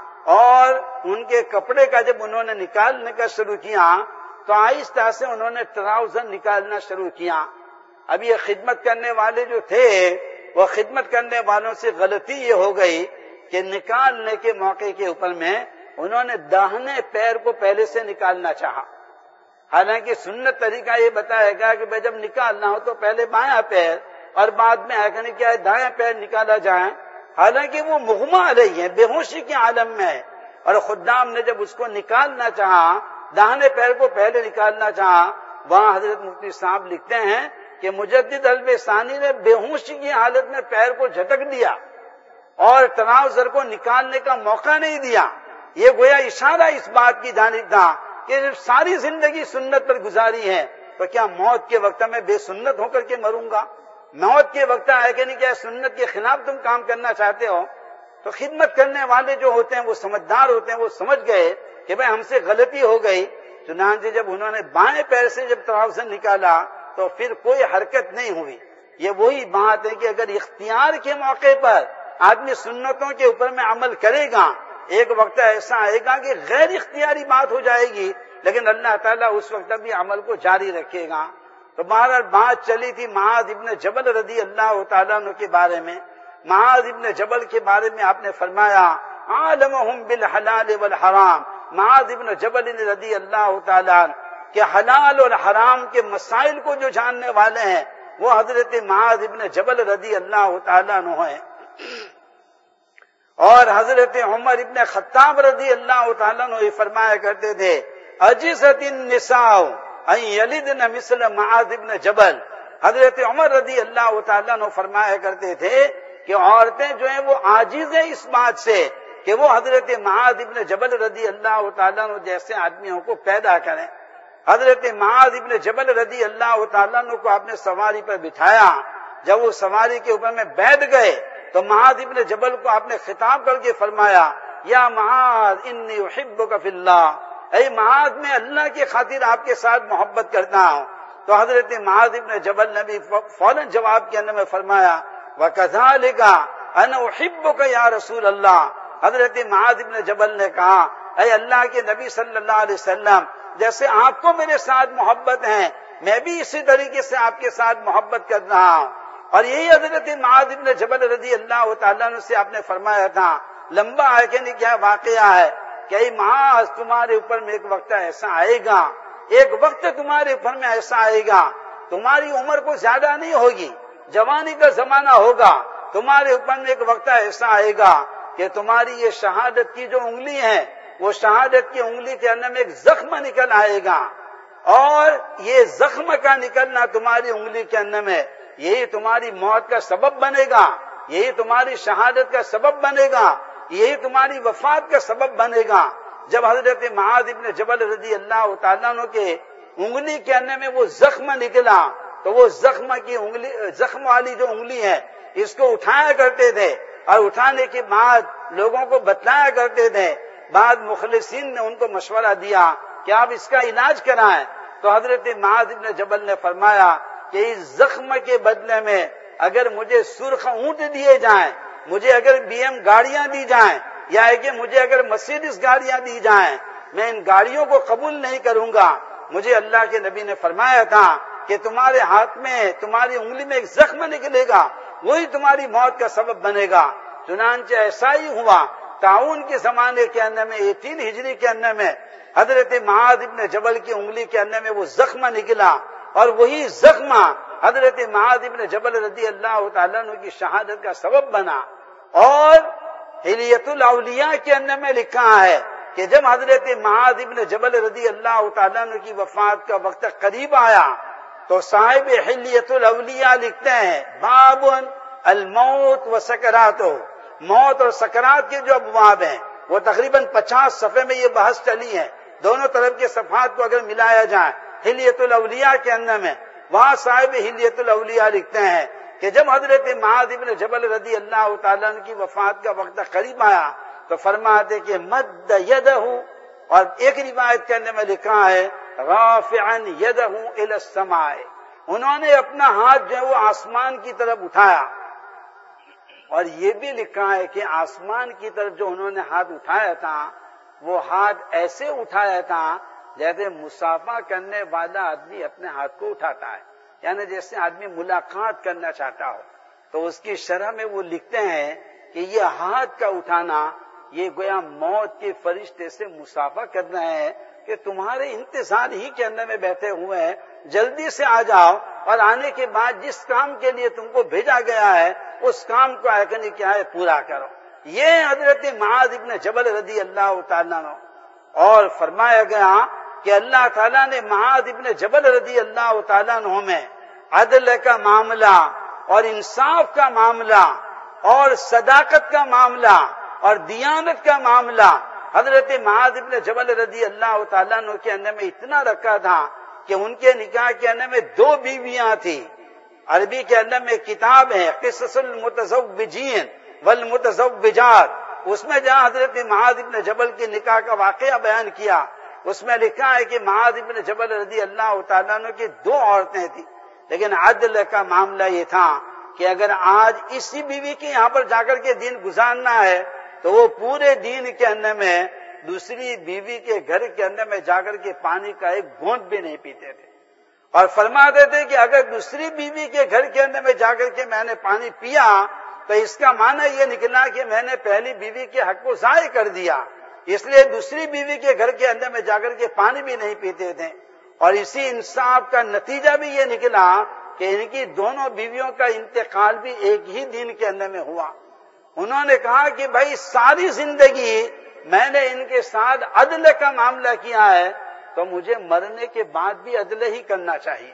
اور ان کے کپڑے کا جب انہوں نے نکالنے کا شروع کیا تو آہستہ سے انہوں نے ٹراؤزر نکالنا شروع کیا۔ اب یہ خدمت کرنے والے جو تھے وہ خدمت کرنے والوں سے غلطی یہ ہو گئی کہ نکالنے کے موقع کے اوپر میں انہوں نے داہنے پیر کو پہلے سے نکالنا چاہا، حالانکہ سنت طریقہ یہ بتایا گا کہ جب نکالنا ہو تو پہلے بایاں پیر اور بعد میں آگے کیا ہے دائیں پیر نکالا جائے، حالانکہ وہ مغمہ علیہ ہے، بے ہوشی کے عالم میں ہے، اور خدام نے جب اس کو نکالنا چاہا داہنے پیر کو پہلے نکالنا چاہا، وہاں حضرت مفتی صاحب لکھتے ہیں کہ مجدد الف ثانی نے بے ہوشی کی حالت میں پیر کو جھٹک دیا اور تناظر کو نکالنے کا موقع نہیں دیا۔ یہ گویا اشارہ اس بات کی جانب تھا کہ ساری زندگی سنت پر گزاری ہے، تو کیا موت کے وقت میں بے سنت ہو کر کے مروں گا؟ موت کے وقت ہے کہ نہیں، کیا سنت کے خلاف تم کام کرنا چاہتے ہو؟ تو خدمت کرنے والے جو ہوتے ہیں وہ سمجھدار ہوتے ہیں، وہ سمجھ گئے کہ بھائی ہم سے غلطی ہو گئی۔ چنانچہ جب انہوں نے بائیں پیر سے جب تراوزن نکالا تو پھر کوئی حرکت نہیں ہوئی۔ یہ وہی بات ہے کہ اگر اختیار کے موقع پر آدمی سنتوں کے اوپر میں عمل کرے گا، ایک وقت ایسا آئے گا کہ غیر اختیاری بات ہو جائے گی، لیکن اللہ تعالیٰ اس وقت بھی عمل کو جاری رکھے گا۔ تو بہرحال بات چلی تھی معاذ ابن جبل رضی اللہ تعالیٰ عنہ کے بارے میں۔ معاذ ابن جبل کے بارے میں آپ نے فرمایا عالمہم بالحلال والحرام، معاذ ابن جبل رضی اللہ تعالیٰ عنہ کہ حلال اور حرام کے مسائل کو جو جاننے والے ہیں وہ حضرت معاذ ابن جبل رضی اللہ تعالیٰ عنہ ہیں۔ اور حضرت عمر ابن خطاب رضی اللہ تعالیٰ عنہ یہ فرمایا کرتے تھے عجزت النساء ان یلدن مثل معاذ ابن جبل۔ حضرت عمر رضی اللہ تعالیٰ عنہ فرمایا کرتے تھے کہ عورتیں جو ہیں وہ عاجز ہیں اس بات سے کہ وہ حضرت معاذ ابن جبل رضی اللہ تعالیٰ عنہ جیسے آدمیوں کو پیدا کریں۔ حضرت معاذ ابن جبل رضی اللہ تعالیٰ عنہ کو آپ نے سواری پر بٹھایا، جب وہ سواری کے اوپر میں بیٹھ گئے تو معاذ ابن جبل کو آپ نے خطاب کر کے فرمایا یا معاذ انی احبک فی اللہ، اے معاذ میں اللہ کی خاطر آپ کے ساتھ محبت کرتا ہوں۔ تو حضرت معاذ ابن جبل نے بھی فوراً جواب کے اندر میں فرمایا وَكَذَلِكَ أَنَا أُحِبُّكَ یا رسول اللہ۔ حضرت معاذ ابن جبل نے کہا اے اللہ کے نبی صلی اللہ علیہ وسلم، جیسے آپ کو میرے ساتھ محبت ہے میں بھی اسی طریقے سے آپ کے ساتھ محبت کر رہا ہوں۔ اور یہی حضرت معاذ ابن جبل رضی اللہ تعالیٰ عنہ سے آپ نے فرمایا تھا، لمبا ہے کہ نہیں، کیا واقعہ ہے کہ اے معاذ تمہارے اوپر میں ایک وقت ایسا آئے گا، ایک وقت تمہارے اوپر میں ایسا آئے گا، تمہاری عمر کو زیادہ نہیں ہوگی، جوانی کا زمانہ ہوگا، تمہارے اوپر میں ایک وقت ایسا آئے گا کہ تمہاری یہ شہادت کی جو انگلی ہے وہ شہادت کی انگلی کے اندر میں ایک زخم نکل آئے گا، اور یہ زخم کا نکلنا تمہاری انگلی کے اندر میں یہی تمہاری موت کا سبب بنے گا، یہی تمہاری شہادت کا سبب بنے گا، یہی تمہاری وفات کا سبب بنے گا۔ جب حضرت معاذ ابن جبل رضی اللہ تعالیٰ عنہ کے انگلی کے اندر میں وہ زخم نکلا تو وہ زخم کی انگلی، زخم والی جو انگلی ہے اس کو اٹھایا کرتے تھے، اور اٹھانے کے بعد لوگوں کو بتلایا کرتے تھے۔ بعد مخلصین نے ان کو مشورہ دیا کہ آپ اس کا علاج کرائیں، تو حضرت معاذ ابن جبل نے فرمایا کہ اس زخم کے بدلے میں اگر مجھے سرخ اونٹ دیے جائیں، مجھے اگر بی ایم گاڑیاں دی جائیں، یا ہے کہ مجھے اگر مرسیڈیز گاڑیاں دی جائیں، میں ان گاڑیوں کو قبول نہیں کروں گا۔ مجھے اللہ کے نبی نے فرمایا تھا کہ تمہارے ہاتھ میں، تمہاری انگلی میں ایک زخم نکلے گا، وہی تمہاری موت کا سبب بنے گا۔ چنانچہ ایسا ہی ہوا۔ تعاون کے زمانے کے اندر میں تین ہجری کے اندر میں حضرت معاذ ابن جبل کی انگلی کے اندر میں وہ زخم نکلا، اور وہی زخم حضرت معاذ ابن جبل رضی اللہ تعالیٰ عنہ کی شہادت کا سبب بنا۔ اور حلیت الاولیاء کے اندر میں لکھا ہے کہ جب حضرت معاذ ابن جبل رضی اللہ تعالیٰ عنہ کی وفات کا وقت قریب آیا تو صاحب حلیت الاولیاء لکھتے ہیں باب الموت و سکراتہ، موت اور سکرات کے جو ابواب ہیں وہ تقریباً پچاس صفحے میں یہ بحث چلی ہے، دونوں طرف کے صفحات کو اگر ملایا جائے حلیت الاولیاء کے اندر میں، وہاں صاحب حلیت الاولیاء لکھتے ہیں کہ جب حضرت معاذ ابن جبل رضی اللہ تعالیٰ عنہ کی وفات کا وقت قریب آیا تو فرماتے کہ مد یدہ، اور ایک روایت کے اندر میں لکھا ہے رافعا یدہ الی السماء، انہوں نے اپنا ہاتھ جو ہے وہ آسمان کی طرف اٹھایا، اور یہ بھی لکھا ہے کہ آسمان کی طرف جو انہوں نے ہاتھ اٹھایا تھا وہ ہاتھ ایسے اٹھایا تھا جیسے مسافہ کرنے والا آدمی اپنے ہاتھ کو اٹھاتا ہے، یعنی جیسے آدمی ملاقات کرنا چاہتا ہو۔ تو اس کی شرح میں وہ لکھتے ہیں کہ یہ ہاتھ کا اٹھانا یہ گویا موت کے فرشتے سے مسافہ کر رہے ہیں کہ تمہارے انتظار ہی کے اندر میں بیٹھے ہوئے ہیں، جلدی سے آ جاؤ، اور آنے کے بعد جس کام کے لیے تم کو بھیجا گیا ہے اس کام کو آئے کیا ہے پورا کرو۔ یہ حضرت معاذ ابن جبل رضی اللہ تعالیٰ عنہ، اور فرمایا گیا کہ اللہ تعالیٰ نے معاذ ابن جبل رضی اللہ تعالیٰ عنہ میں عدل کا معاملہ اور انصاف کا معاملہ اور صداقت کا معاملہ اور دیانت کا معاملہ حضرت معاذ ابن جبل رضی اللہ تعالیٰ عنہ کے اندر میں اتنا رکھا تھا کہ ان کے نکاح کے اندر میں دو بیویاں تھیں. عربی کے اندر میں کتاب ہے قصص المتزوجین والمتزوجات، اس میں جہاں حضرت معاذ بن جبل کے نکاح کا واقعہ بیان کیا اس میں لکھا ہے کہ معاذ بن جبل رضی اللہ تعالیٰ عنہ کی دو عورتیں تھیں، لیکن عدل کا معاملہ یہ تھا کہ اگر آج اسی بیوی کے یہاں پر جا کر کے دن گزارنا ہے تو وہ پورے دین کے اندر میں دوسری بیوی کے گھر کے اندر میں جا کر کے پانی کا ایک گھونٹ بھی نہیں پیتے تھے، اور فرماتے تھے کہ اگر دوسری بیوی کے گھر کے اندر میں جا کر کے میں نے پانی پیا تو اس کا معنی یہ نکلا کہ میں نے پہلی بیوی کے حق کو ضائع کر دیا، اس لیے دوسری بیوی کے گھر کے اندر میں جا کر کے پانی بھی نہیں پیتے تھے. اور اسی انصاف کا نتیجہ بھی یہ نکلا کہ ان کی دونوں بیویوں کا انتقال بھی ایک ہی دن کے اندر میں ہوا. انہوں نے کہا کہ بھائی ساری زندگی میں نے ان کے ساتھ عدل کا معاملہ کیا ہے تو مجھے مرنے کے بعد بھی عدل ہی کرنا چاہیے.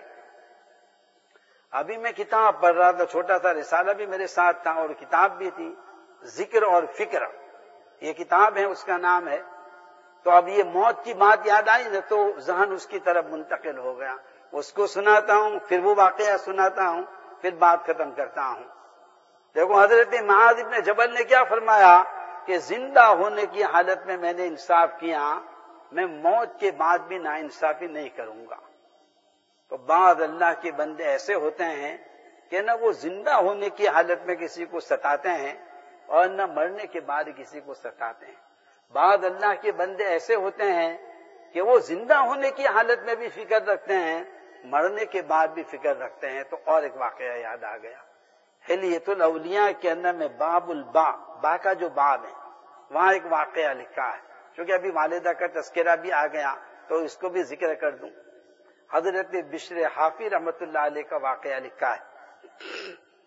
ابھی میں کتاب پڑھ رہا تھا، چھوٹا سا رسالہ بھی میرے ساتھ تھا اور کتاب بھی تھی، ذکر اور فکر یہ کتاب ہے، اس کا نام ہے. تو اب یہ موت کی بات یاد آئی نا تو ذہن اس کی طرف منتقل ہو گیا. اس کو سناتا ہوں، پھر وہ واقعہ سناتا ہوں، پھر بات ختم کرتا ہوں. دیکھو حضرت معاذ ابن جبل نے کیا فرمایا کہ زندہ ہونے کی حالت میں میں نے انصاف کیا، میں موت کے بعد بھی ناانصافی نہیں کروں گا. تو بعض اللہ کے بندے ایسے ہوتے ہیں کہ نہ وہ زندہ ہونے کی حالت میں کسی کو ستاتے ہیں اور نہ مرنے کے بعد کسی کو ستاتے ہیں. بعض اللہ کے بندے ایسے ہوتے ہیں کہ وہ زندہ ہونے کی حالت میں بھی فکر رکھتے ہیں، مرنے کے بعد بھی فکر رکھتے ہیں. تو اور ایک واقعہ یاد آ گیا، حلیۃ الاولیاء کے اندر میں باب البا، با کا جو باب ہے وہاں ایک واقعہ لکھا ہے. چونکہ ابھی والدہ کا تذکرہ بھی آ گیا تو اس کو بھی ذکر کر دوں. حضرت بشر حافی رحمت اللہ علیہ کا واقعہ لکھا ہے.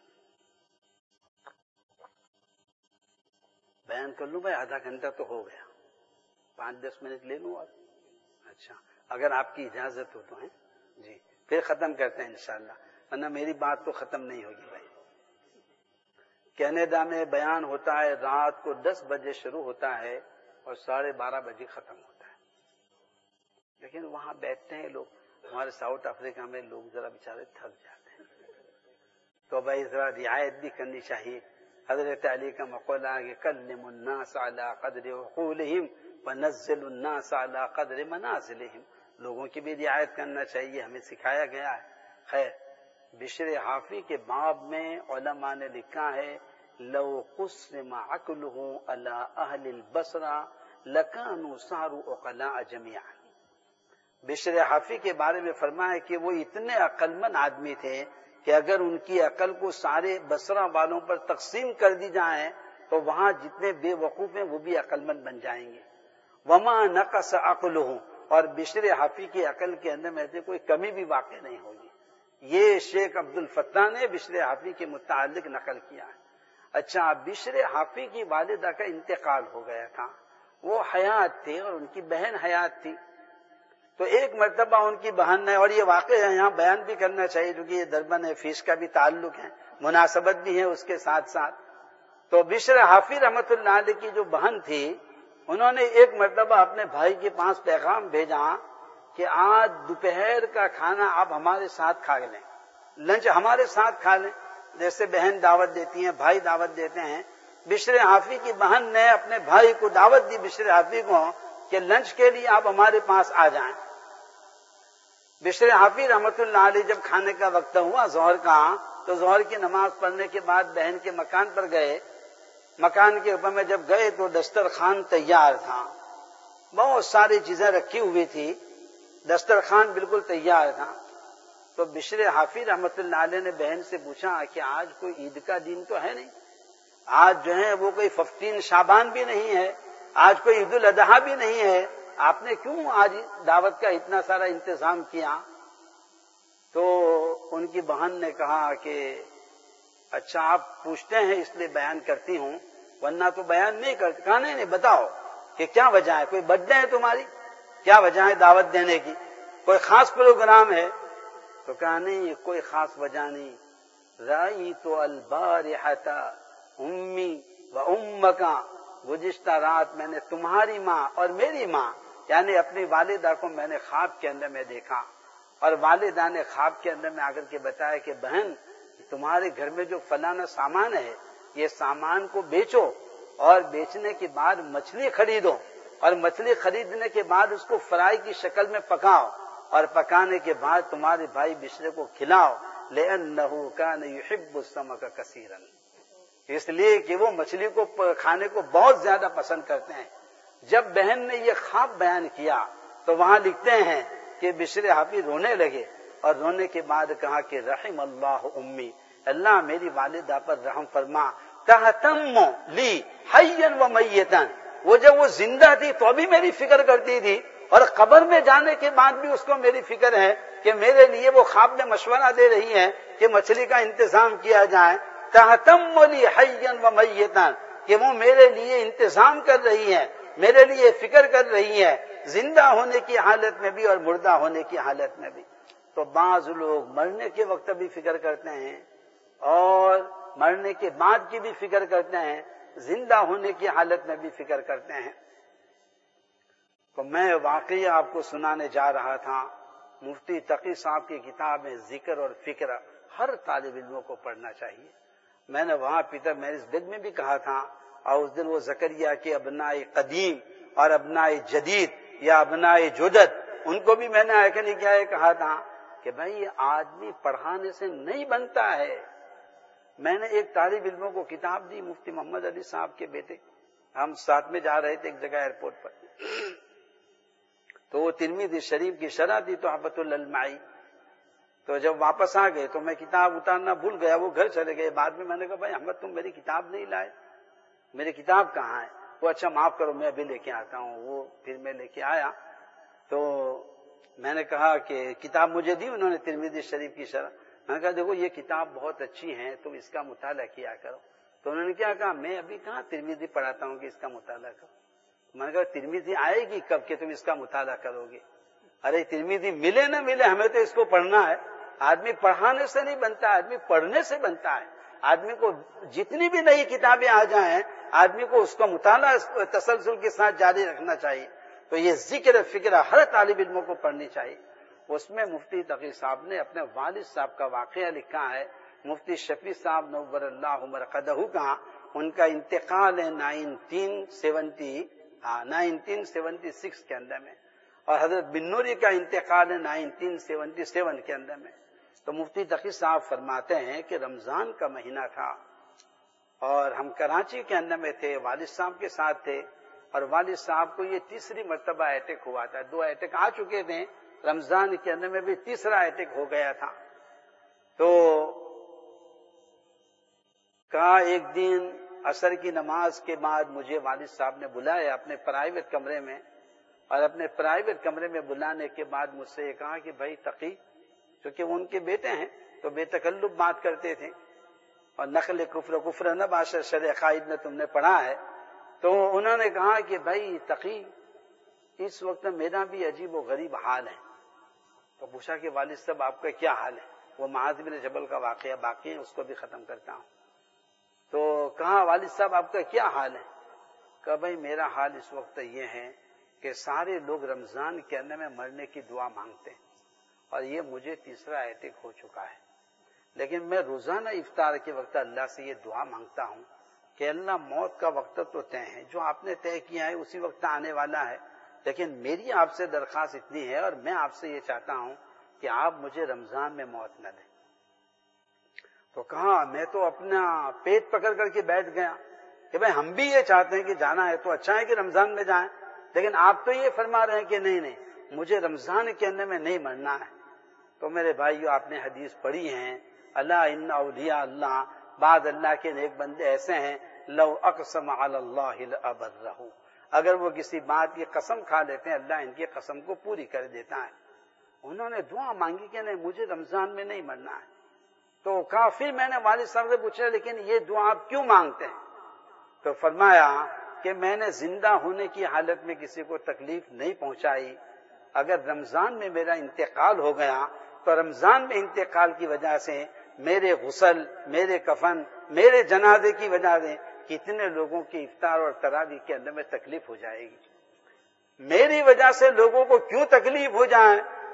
بیان کر لوں بھائی؟ آدھا گھنٹہ تو ہو گیا، پانچ دس منٹ لے لوں اور اچھا اگر آپ کی اجازت ہو تو ہے جی، پھر ختم کرتے ہیں انشاءاللہ، ورنہ میری بات تو ختم نہیں ہوگی بھائی. کینیڈا میں بیان ہوتا ہے رات کو دس بجے شروع ہوتا ہے اور ساڑھے بارہ بجے ختم ہوتا ہے. لیکن وہاں بیٹھتے ہیں لوگ، ہمارے ساؤتھ افریقہ میں لوگ ذرا بیچارے تھک جاتے ہیں، تو بھائی ذرا رعایت بھی کرنی چاہیے. حضرت علی کا مقولہ ہے کہ کلم الناس علی قدر عقولہم ونزل الناس علی قدر منازلہم، لوگوں کی بھی رعایت کرنا چاہیے، ہمیں سکھایا گیا ہے. خیر، بشر حافی کے باب میں علماء نے لکھا ہے لو قسم عقلہ علی اہل البصرہ لکانوا صاروا عقلاء جمیعا. بشر حافی کے بارے میں فرمایا کہ وہ اتنے عقل مند آدمی تھے کہ اگر ان کی عقل کو سارے بصرہ والوں پر تقسیم کر دی جائیں تو وہاں جتنے بے وقوف ہیں وہ بھی عقل مند بن جائیں گے. وما نقص عقلہ، اور بشر حافی کی عقل کے اندر میں سے کوئی کمی بھی واقع نہیں ہوگی. یہ شیخ عبد الفتاح نے بشر حافی کے متعلق نقل کیا ہے. اچھا، بشر حافی کی والدہ کا انتقال ہو گیا تھا، وہ حیات تھے اور ان کی بہن حیات تھی. تو ایک مرتبہ ان کی بہن نے، اور یہ واقعہ یہاں بیان بھی کرنا چاہیے کیونکہ یہ دربن ہے، فیس کا بھی تعلق ہے، مناسبت بھی ہے اس کے ساتھ ساتھ. تو بشر حافی رحمت اللہ علیہ کی جو بہن تھی انہوں نے ایک مرتبہ اپنے بھائی کے پاس پیغام بھیجا کہ آج دوپہر کا کھانا آپ ہمارے ساتھ کھا لیں، لنچ ہمارے ساتھ کھا لیں. جیسے بہن دعوت دیتی ہیں، بھائی دعوت دیتے ہیں، بشر حافی کی بہن نے اپنے بھائی کو دعوت دی بشر حافی کو کہ لنچ کے لیے آپ ہمارے پاس آ جائیں. بشر حافی رحمت اللہ علیہ جب کھانے کا وقت ہوا ظہر کا تو ظہر کی نماز پڑھنے کے بعد بہن کے مکان پر گئے. مکان کے اوپر میں جب گئے تو دسترخوان تیار تھا، بہت ساری چیزیں رکھی ہوئی تھی، دسترخوان بالکل تیار تھا. تو بشر حافی رحمت اللہ علیہ نے بہن سے پوچھا کہ آج کوئی عید کا دن تو ہے نہیں، آج جو ہے وہ کوئی ففتین شعبان بھی نہیں ہے، آج کوئی عید الاضحیٰ بھی نہیں ہے، آپ نے کیوں آج دعوت کا اتنا سارا انتظام کیا؟ تو ان کی بہن نے کہا کہ اچھا آپ پوچھتے ہیں اس لیے بیان کرتی ہوں، ورنہ تو بیان نہیں کرتی. کہا نہیں نہیں بتاؤ کہ کیا وجہ ہے، کوئی برتھ ڈے ہے تمہاری، کیا وجہ ہے دعوت دینے کی، کوئی خاص پروگرام ہے؟ تو کہا نہیں کوئی خاص وجہ نہیں. رأیت البارحۃ امی و امک، گزشتہ رات میں نے تمہاری ماں اور میری ماں یعنی اپنی والدہ کو میں نے خواب کے اندر میں دیکھا. اور والدہ نے خواب کے اندر میں آ کر کے بتایا کہ بہن تمہارے گھر میں جو فلانا سامان ہے یہ سامان کو بیچو اور بیچنے کے بعد مچھلی خریدو اور مچھلی خریدنے کے بعد اس کو فرائی کی شکل میں پکاؤ اور پکانے کے بعد تمہارے بھائی بشرے کو کھلاؤ لأنه كان يحب السمك كثيرا، اس لیے کہ وہ مچھلی کو کھانے کو بہت زیادہ پسند کرتے ہیں۔ جب بہن نے یہ خواب بیان کیا تو وہاں لکھتے ہیں کہ بشر حافظ رونے لگے اور رونے کے بعد کہا کہ رحم اللہ امی، اللہ میری والدہ پر رحم فرما، تہتم لی حیا و میتا، وہ جب وہ زندہ تھی تو بھی میری فکر کرتی تھی اور قبر میں جانے کے بعد بھی اس کو میری فکر ہے کہ میرے لیے وہ خواب میں مشورہ دے رہی ہے کہ مچھلی کا انتظام کیا جائے، تہتم لی حیا و میتا، کہ وہ میرے لیے انتظام کر رہی ہے، میرے لیے فکر کر رہی ہے زندہ ہونے کی حالت میں بھی اور مردہ ہونے کی حالت میں بھی۔ تو بعض لوگ مرنے کے وقت بھی فکر کرتے ہیں اور مرنے کے بعد کی بھی فکر کرتے ہیں، زندہ ہونے کی حالت میں بھی فکر کرتے ہیں۔ تو میں واقعی آپ کو سنانے جا رہا تھا، مفتی تقی صاحب کی کتاب میں ذکر اور فکر ہر طالب علموں کو پڑھنا چاہیے۔ میں نے وہاں پیٹر میرس بیگ میں بھی کہا تھا، اور اس دن وہ زکریا کے ابنائے قدیم اور ابنائے جدید یا ابنائے جدد ان کو بھی میں نے آ کے نہیں کیا کہا تھا کہ بھائی آدمی پڑھانے سے نہیں بنتا ہے۔ میں نے ایک طالب علموں کو کتاب دی، مفتی محمد علی صاحب کے بیٹے، ہم ساتھ میں جا رہے تھے ایک جگہ ایئرپورٹ پر، تو وہ ترمذی شریف کی شرح دی تحفۃ العلمائی، تو جب واپس آ گئے تو میں کتاب اتارنا بھول گیا، وہ گھر چلے گئے۔ بعد میں میں نے کہا بھائی احمد تم میری کتاب نہیں لائے، میری کتاب کہاں ہے؟ وہ اچھا معاف کرو میں ابھی لے کے آتا ہوں۔ وہ پھر میں لے کے آیا تو میں نے کہا کہ کتاب مجھے دی انہوں نے، ترمذی شریف کی شرح۔ میں نے کہا دیکھو یہ کتاب بہت اچھی ہے، تم اس کا مطالعہ کیا کرو۔ تو انہوں نے کیا کہا میں ابھی کہاں ترمذی پڑھاتا ہوں کہ اس کا مطالعہ کرو۔ میں نے کہا ترمذی آئے گی کب کہ تم اس کا مطالعہ کرو گے؟ ارے ترمذی ملے نہ ملے ہمیں تو اس کو پڑھنا ہے۔ آدمی پڑھانے سے نہیں بنتا، آدمی پڑھنے سے بنتا ہے۔ آدمی کو جتنی بھی نئی کتابیں آ جائیں آدمی کو اس کا مطالعہ تسلسل کے ساتھ جاری رکھنا چاہیے۔ تو یہ ذکر فکر ہر طالب علموں کو پڑھنی چاہیے۔ اس میں مفتی تقی صاحب نے اپنے والد صاحب کا واقعہ لکھا ہے، مفتی شفیع صاحب نور اللہ مرقدہ کا، ان کا انتقال ہے نائنٹین سیونٹی ہاں نائنٹین سیونٹی سکس کے اندر میں، اور حضرت بن نوری کا انتقال ہے نائنٹین سیونٹی سیون کے اندر میں۔ تو مفتی تقی صاحب فرماتے ہیں کہ رمضان کا مہینہ تھا اور ہم کراچی کے اندر میں تھے، والد صاحب کے ساتھ تھے، اور والد صاحب کو یہ تیسری مرتبہ اٹیک ہوا تھا۔ دو اٹیک آ چکے تھے، رمضان کے اندر میں بھی تیسرا اٹیک ہو گیا تھا۔ تو کہا ایک دن عصر کی نماز کے بعد مجھے والد صاحب نے بلایا اپنے پرائیویٹ کمرے میں، اور اپنے پرائیویٹ کمرے میں بلانے کے بعد مجھ سے یہ کہا کہ بھائی تقی، کیونکہ وہ ان کے بیٹے ہیں تو بے تکلف بات کرتے تھے، اور نقل کفر کفر نہ باشر شرع قائد میں تم نے پڑھا ہے، تو انہوں نے کہا کہ بھائی تقی اس وقت میرا بھی عجیب و غریب حال ہے۔ تو پوچھا کہ والد صاحب آپ کا کیا حال ہے؟ وہ معاذ بن جبل کا واقعہ باقی ہے، اس کو بھی ختم کرتا ہوں۔ تو کہا والد صاحب آپ کا کیا حال ہے؟ کہا بھائی میرا حال اس وقت یہ ہے کہ سارے لوگ رمضان کے اندر میں مرنے کی دعا مانگتے ہیں، اور یہ مجھے تیسرا اٹیک ہو چکا ہے، لیکن میں روزانہ افطار کے وقت اللہ سے یہ دعا مانگتا ہوں کہ اللہ موت کا وقت تو طے ہے، جو آپ نے طے کیا ہے اسی وقت آنے والا ہے، لیکن میری آپ سے درخواست اتنی ہے اور میں آپ سے یہ چاہتا ہوں کہ آپ مجھے رمضان میں موت نہ دیں۔ تو کہا میں تو اپنا پیٹ پکڑ کر کے بیٹھ گیا کہ بھائی ہم بھی یہ چاہتے ہیں کہ جانا ہے تو اچھا ہے کہ رمضان میں جائیں، لیکن آپ تو یہ فرما رہے ہیں کہ نہیں نہیں مجھے رمضان کے اندر میں نہیں مرنا ہے۔ تو میرے بھائیو آپ نے حدیث پڑھی ہیں، اللہ ان اولیاء اللہ، بعد اللہ کے نیک بندے ایسے ہیں، لو اقسم علی اللہ لابرہ، اگر وہ کسی بات کی قسم کھا لیتے ہیں اللہ ان کی قسم کو پوری کر دیتا ہے۔ انہوں نے دعا مانگی کہ نہیں مجھے رمضان میں نہیں مرنا ہے۔ تو کافی میں نے والد صاحب سے پوچھا لیکن یہ دعا آپ کیوں مانگتے ہیں؟ تو فرمایا کہ میں نے زندہ ہونے کی حالت میں کسی کو تکلیف نہیں پہنچائی، اگر رمضان میں میرا انتقال ہو گیا تو رمضان میں انتقال کی وجہ سے میرے غسل، میرے کفن، میرے جنازے کی وجہ سے کتنے لوگوں کی افطار اور تراویح کے اندر میں تکلیف ہو جائے گی۔ میری وجہ سے لوگوں کو کیوں تکلیف ہو جائے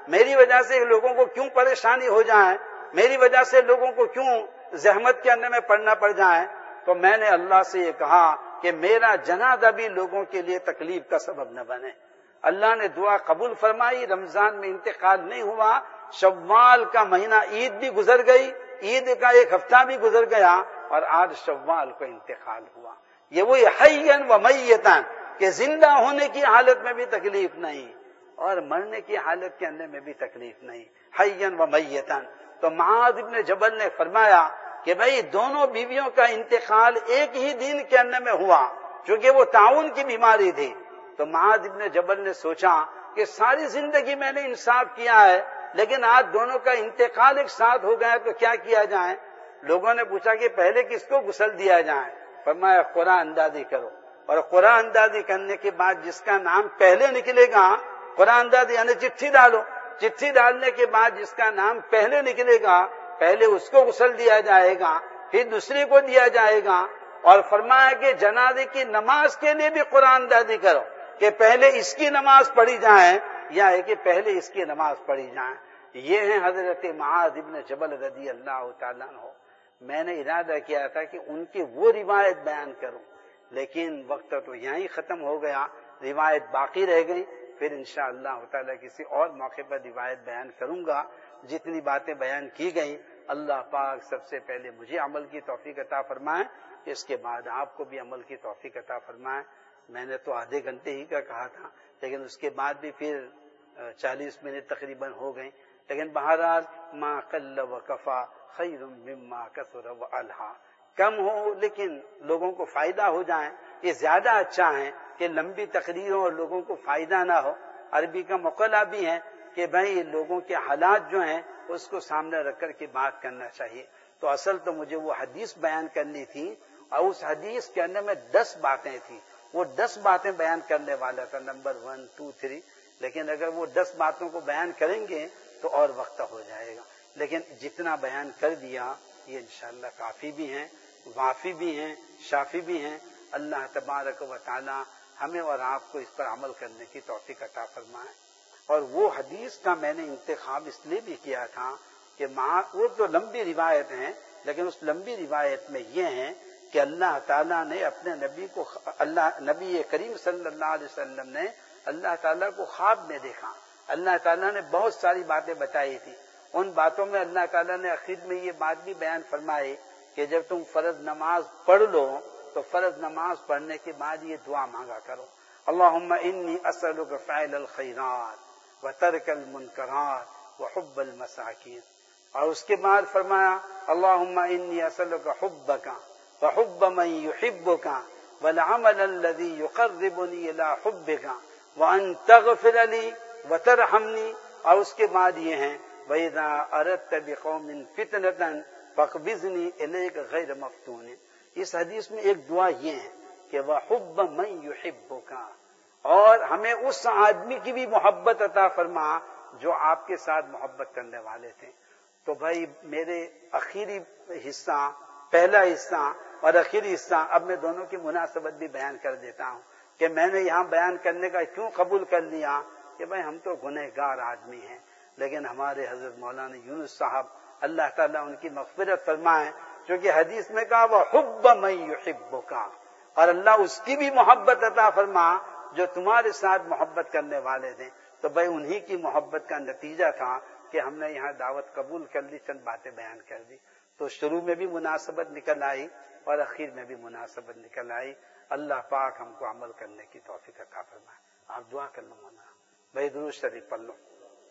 میری وجہ سے لوگوں کو کیوں پریشانی ہو جائے, میری وجہ سے لوگوں کو کیوں زحمت کے اندر میں پڑنا پڑ جائے. تو میں نے اللہ سے یہ کہا کہ میرا جنازہ بھی لوگوں کے لیے تکلیف کا سبب نہ بنے. اللہ نے دعا قبول فرمائی. رمضان میں انتقال نہیں ہوا, شوال کا مہینہ عید بھی گزر گئی, عید کا ایک ہفتہ بھی گزر گیا, اور آج شوال کو انتقال ہوا. یہ وہی حیًّا و میتًا کہ زندہ ہونے کی حالت میں بھی تکلیف نہیں اور مرنے کی حالت کے اندر میں بھی تکلیف نہیں, حیًّا و میتًا. تو معاذ ابن جبل نے فرمایا کہ بھئی دونوں بیویوں کا انتقال ایک ہی دن کے اندر میں ہوا, چونکہ وہ تعاون کی بیماری تھی. تو معاذ ابن جبل نے سوچا کہ ساری زندگی میں نے انصاف کیا ہے, لیکن آج دونوں کا انتقال ایک ساتھ ہو گیا تو کیا کیا جائے. لوگوں نے پوچھا کہ پہلے کس کو غسل دیا جائے. فرمایا قرآن اندازی کرو, اور قرآن اندازی کرنے کے بعد جس کا نام پہلے نکلے گا, قرآن اندازی یعنی چٹھی ڈالو, چٹھی ڈالنے کے بعد جس کا نام پہلے نکلے گا پہلے اس کو غسل دیا جائے گا, پھر دوسرے کو دیا جائے گا. اور فرمایا کہ جنازے کی نماز کے لیے بھی قرآن اندازی کرو کہ پہلے اس کی نماز پڑھی جائے یا ہے کہ پہلے اس کی نماز پڑھی جائے. یہ ہیں حضرت معاذ ابن جبل رضی اللہ تعالیٰ عنہ. میں نے ارادہ کیا تھا کہ ان کی وہ روایت بیان کروں, لیکن وقت تو یہیں ختم ہو گیا, روایت باقی رہ گئی. پھر انشاءاللہ تعالیٰ کسی اور موقع پر روایت بیان کروں گا. جتنی باتیں بیان کی گئیں اللہ پاک سب سے پہلے مجھے عمل کی توفیق عطا فرمائے, اس کے بعد آپ کو بھی عمل کی توفیق عطا فرمائے. میں نے تو آدھے گھنٹے ہی کا کہا تھا, لیکن اس کے بعد بھی پھر چالیس منٹ تقریباً ہو گئیں. لیکن بہرحال ما قل و کفا خیر مما کثر و الہا, کم ہو لیکن لوگوں کو فائدہ ہو جائے یہ زیادہ اچھا ہے کہ لمبی تقریروں اور لوگوں کو فائدہ نہ ہو. عربی کا مقولہ بھی ہے کہ بھائی لوگوں کے حالات جو ہیں اس کو سامنے رکھ کر کے بات کرنا چاہیے. تو اصل تو مجھے وہ حدیث بیان کرنی تھی, اور اس حدیث کے اندر میں دس باتیں تھیں, وہ دس باتیں بیان کرنے والا تھا, نمبر ون ٹو تھری. لیکن اگر وہ دس باتوں کو بیان کریں گے تو اور وقت ہو جائے گا. لیکن جتنا بیان کر دیا یہ انشاءاللہ کافی بھی ہیں, وافی بھی ہیں, شافی بھی ہیں. اللہ تبارک و تعالی ہمیں اور آپ کو اس پر عمل کرنے کی توفیق عطا فرمائے. اور وہ حدیث کا میں نے انتخاب اس لیے بھی کیا تھا کہ وہ تو لمبی روایت ہیں, لیکن اس لمبی روایت میں یہ ہیں کہ اللہ تعالیٰ نے اپنے نبی کو, اللہ نبی کریم صلی اللہ علیہ وسلم نے اللہ تعالیٰ کو خواب میں دیکھا. اللہ تعالیٰ نے بہت ساری باتیں بتائی تھی. ان باتوں میں اللہ تعالیٰ نے آخر میں یہ بات بھی بیان فرمائی کہ جب تم فرض نماز پڑھ لو تو فرض نماز پڑھنے کے بعد یہ دعا مانگا کرو, اللہم انی اسألک فعل الخیرات وترک المنکرات وحب المساکین. اور اس کے بعد فرمایا اللہم انی اسألک حبک وحب من یحبک والعمل الذی یقربنی الی حبک وان تغفر لی وترحمنی. اور اس کے بعد یہ ہیں وَإِذَا أَرَدْتَ بِقَوْمٍ فِتْنَةً فَاقْبِضْنِي إِلَيْكَ غَيْرَ مَفْتُونٍ. اس حدیث میں ایک دعا یہ ہے کہ وَحُبَّ مَن يُحِبُّكَ, اور ہمیں اس آدمی کی بھی محبت عطا فرما جو آپ کے ساتھ محبت کرنے والے تھے. تو بھائی میرے آخری حصہ, پہلا حصہ اور آخری حصہ, اب میں دونوں کی مناسبت بھی بیان کر دیتا ہوں کہ میں نے یہاں بیان کرنے کا کیوں قبول کر لیا کہ بھائی ہم تو گنہگار آدمی ہیں, لیکن ہمارے حضرت مولانا یونس صاحب اللہ تعالیٰ ان کی مغفرت فرمائے, چونکہ حدیث میں کہا وحب من یحبک, اور اللہ اس کی بھی محبت عطا فرما جو تمہارے ساتھ محبت کرنے والے تھے. تو بھائی انہی کی محبت کا نتیجہ تھا کہ ہم نے یہاں دعوت قبول کر لی, چند باتیں بیان کر دی. تو شروع میں بھی مناسبت نکل آئی اور اخیر میں بھی مناسبت نکل آئی. اللہ پاک ہم کو عمل کرنے کی توفیق عطا فرمائے. آپ دعا کر لو مولانا بھائی, درود شریف پڑھ لو.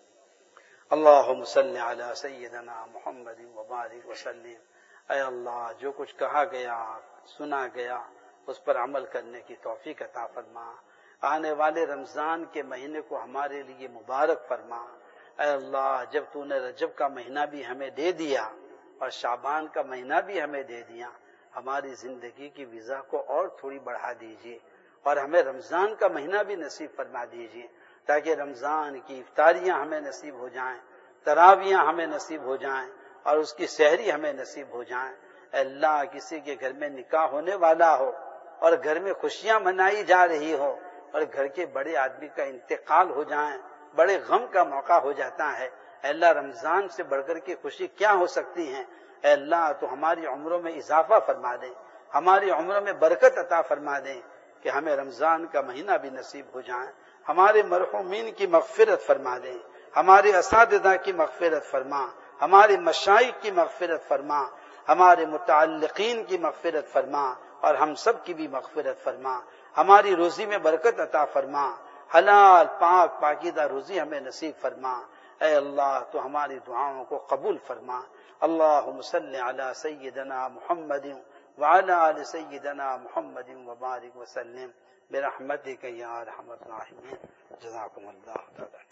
اللہم صلی علی سیدنا محمد وبارک وسلم. اے اللہ جو کچھ کہا گیا سنا گیا اس پر عمل کرنے کی توفیق عطا فرما. آنے والے رمضان کے مہینے کو ہمارے لیے مبارک فرما. اے اللہ جب تو نے رجب کا مہینہ بھی ہمیں دے دیا اور شعبان کا مہینہ بھی ہمیں دے دیا, ہماری زندگی کی ویزا کو اور تھوڑی بڑھا دیجیے اور ہمیں رمضان کا مہینہ بھی نصیب فرما دیجیے تاکہ رمضان کی افطاریاں ہمیں نصیب ہو جائیں, تراویاں ہمیں نصیب ہو جائیں اور اس کی سحری ہمیں نصیب ہو جائیں. اے اللہ کسی کے گھر میں نکاح ہونے والا ہو اور گھر میں خوشیاں منائی جا رہی ہو اور گھر کے بڑے آدمی کا انتقال ہو جائیں بڑے غم کا موقع ہو جاتا ہے۔ اے اللہ رمضان سے بڑھ کر کے خوشی کیا ہو سکتی ہے؟ اے اللہ تو ہماری عمروں میں اضافہ فرما دے، ہماری عمروں میں برکت عطا فرما دے کہ ہمیں رمضان کا مہینہ بھی نصیب ہو جائے، ہمارے مرحومین کی مغفرت فرما دے، ہمارے اساتذہ کی مغفرت فرما، ہمارے مشائخ کی مغفرت فرما، ہمارے متعلقین کی مغفرت فرما، اور ہم سب کی بھی مغفرت فرما، ہماری روزی میں برکت عطا فرما، حلال پاک پاکیزہ روزی ہمیں نصیب فرما۔ اے اللہ تو ہماری دعاؤں کو قبول فرما۔ اللہم صلی علی سیدنا محمد وعلی آل سیدنا محمد وبارک وسلم برحمتک یا ارحم الراحمین۔ جزاکم اللہ تعالی۔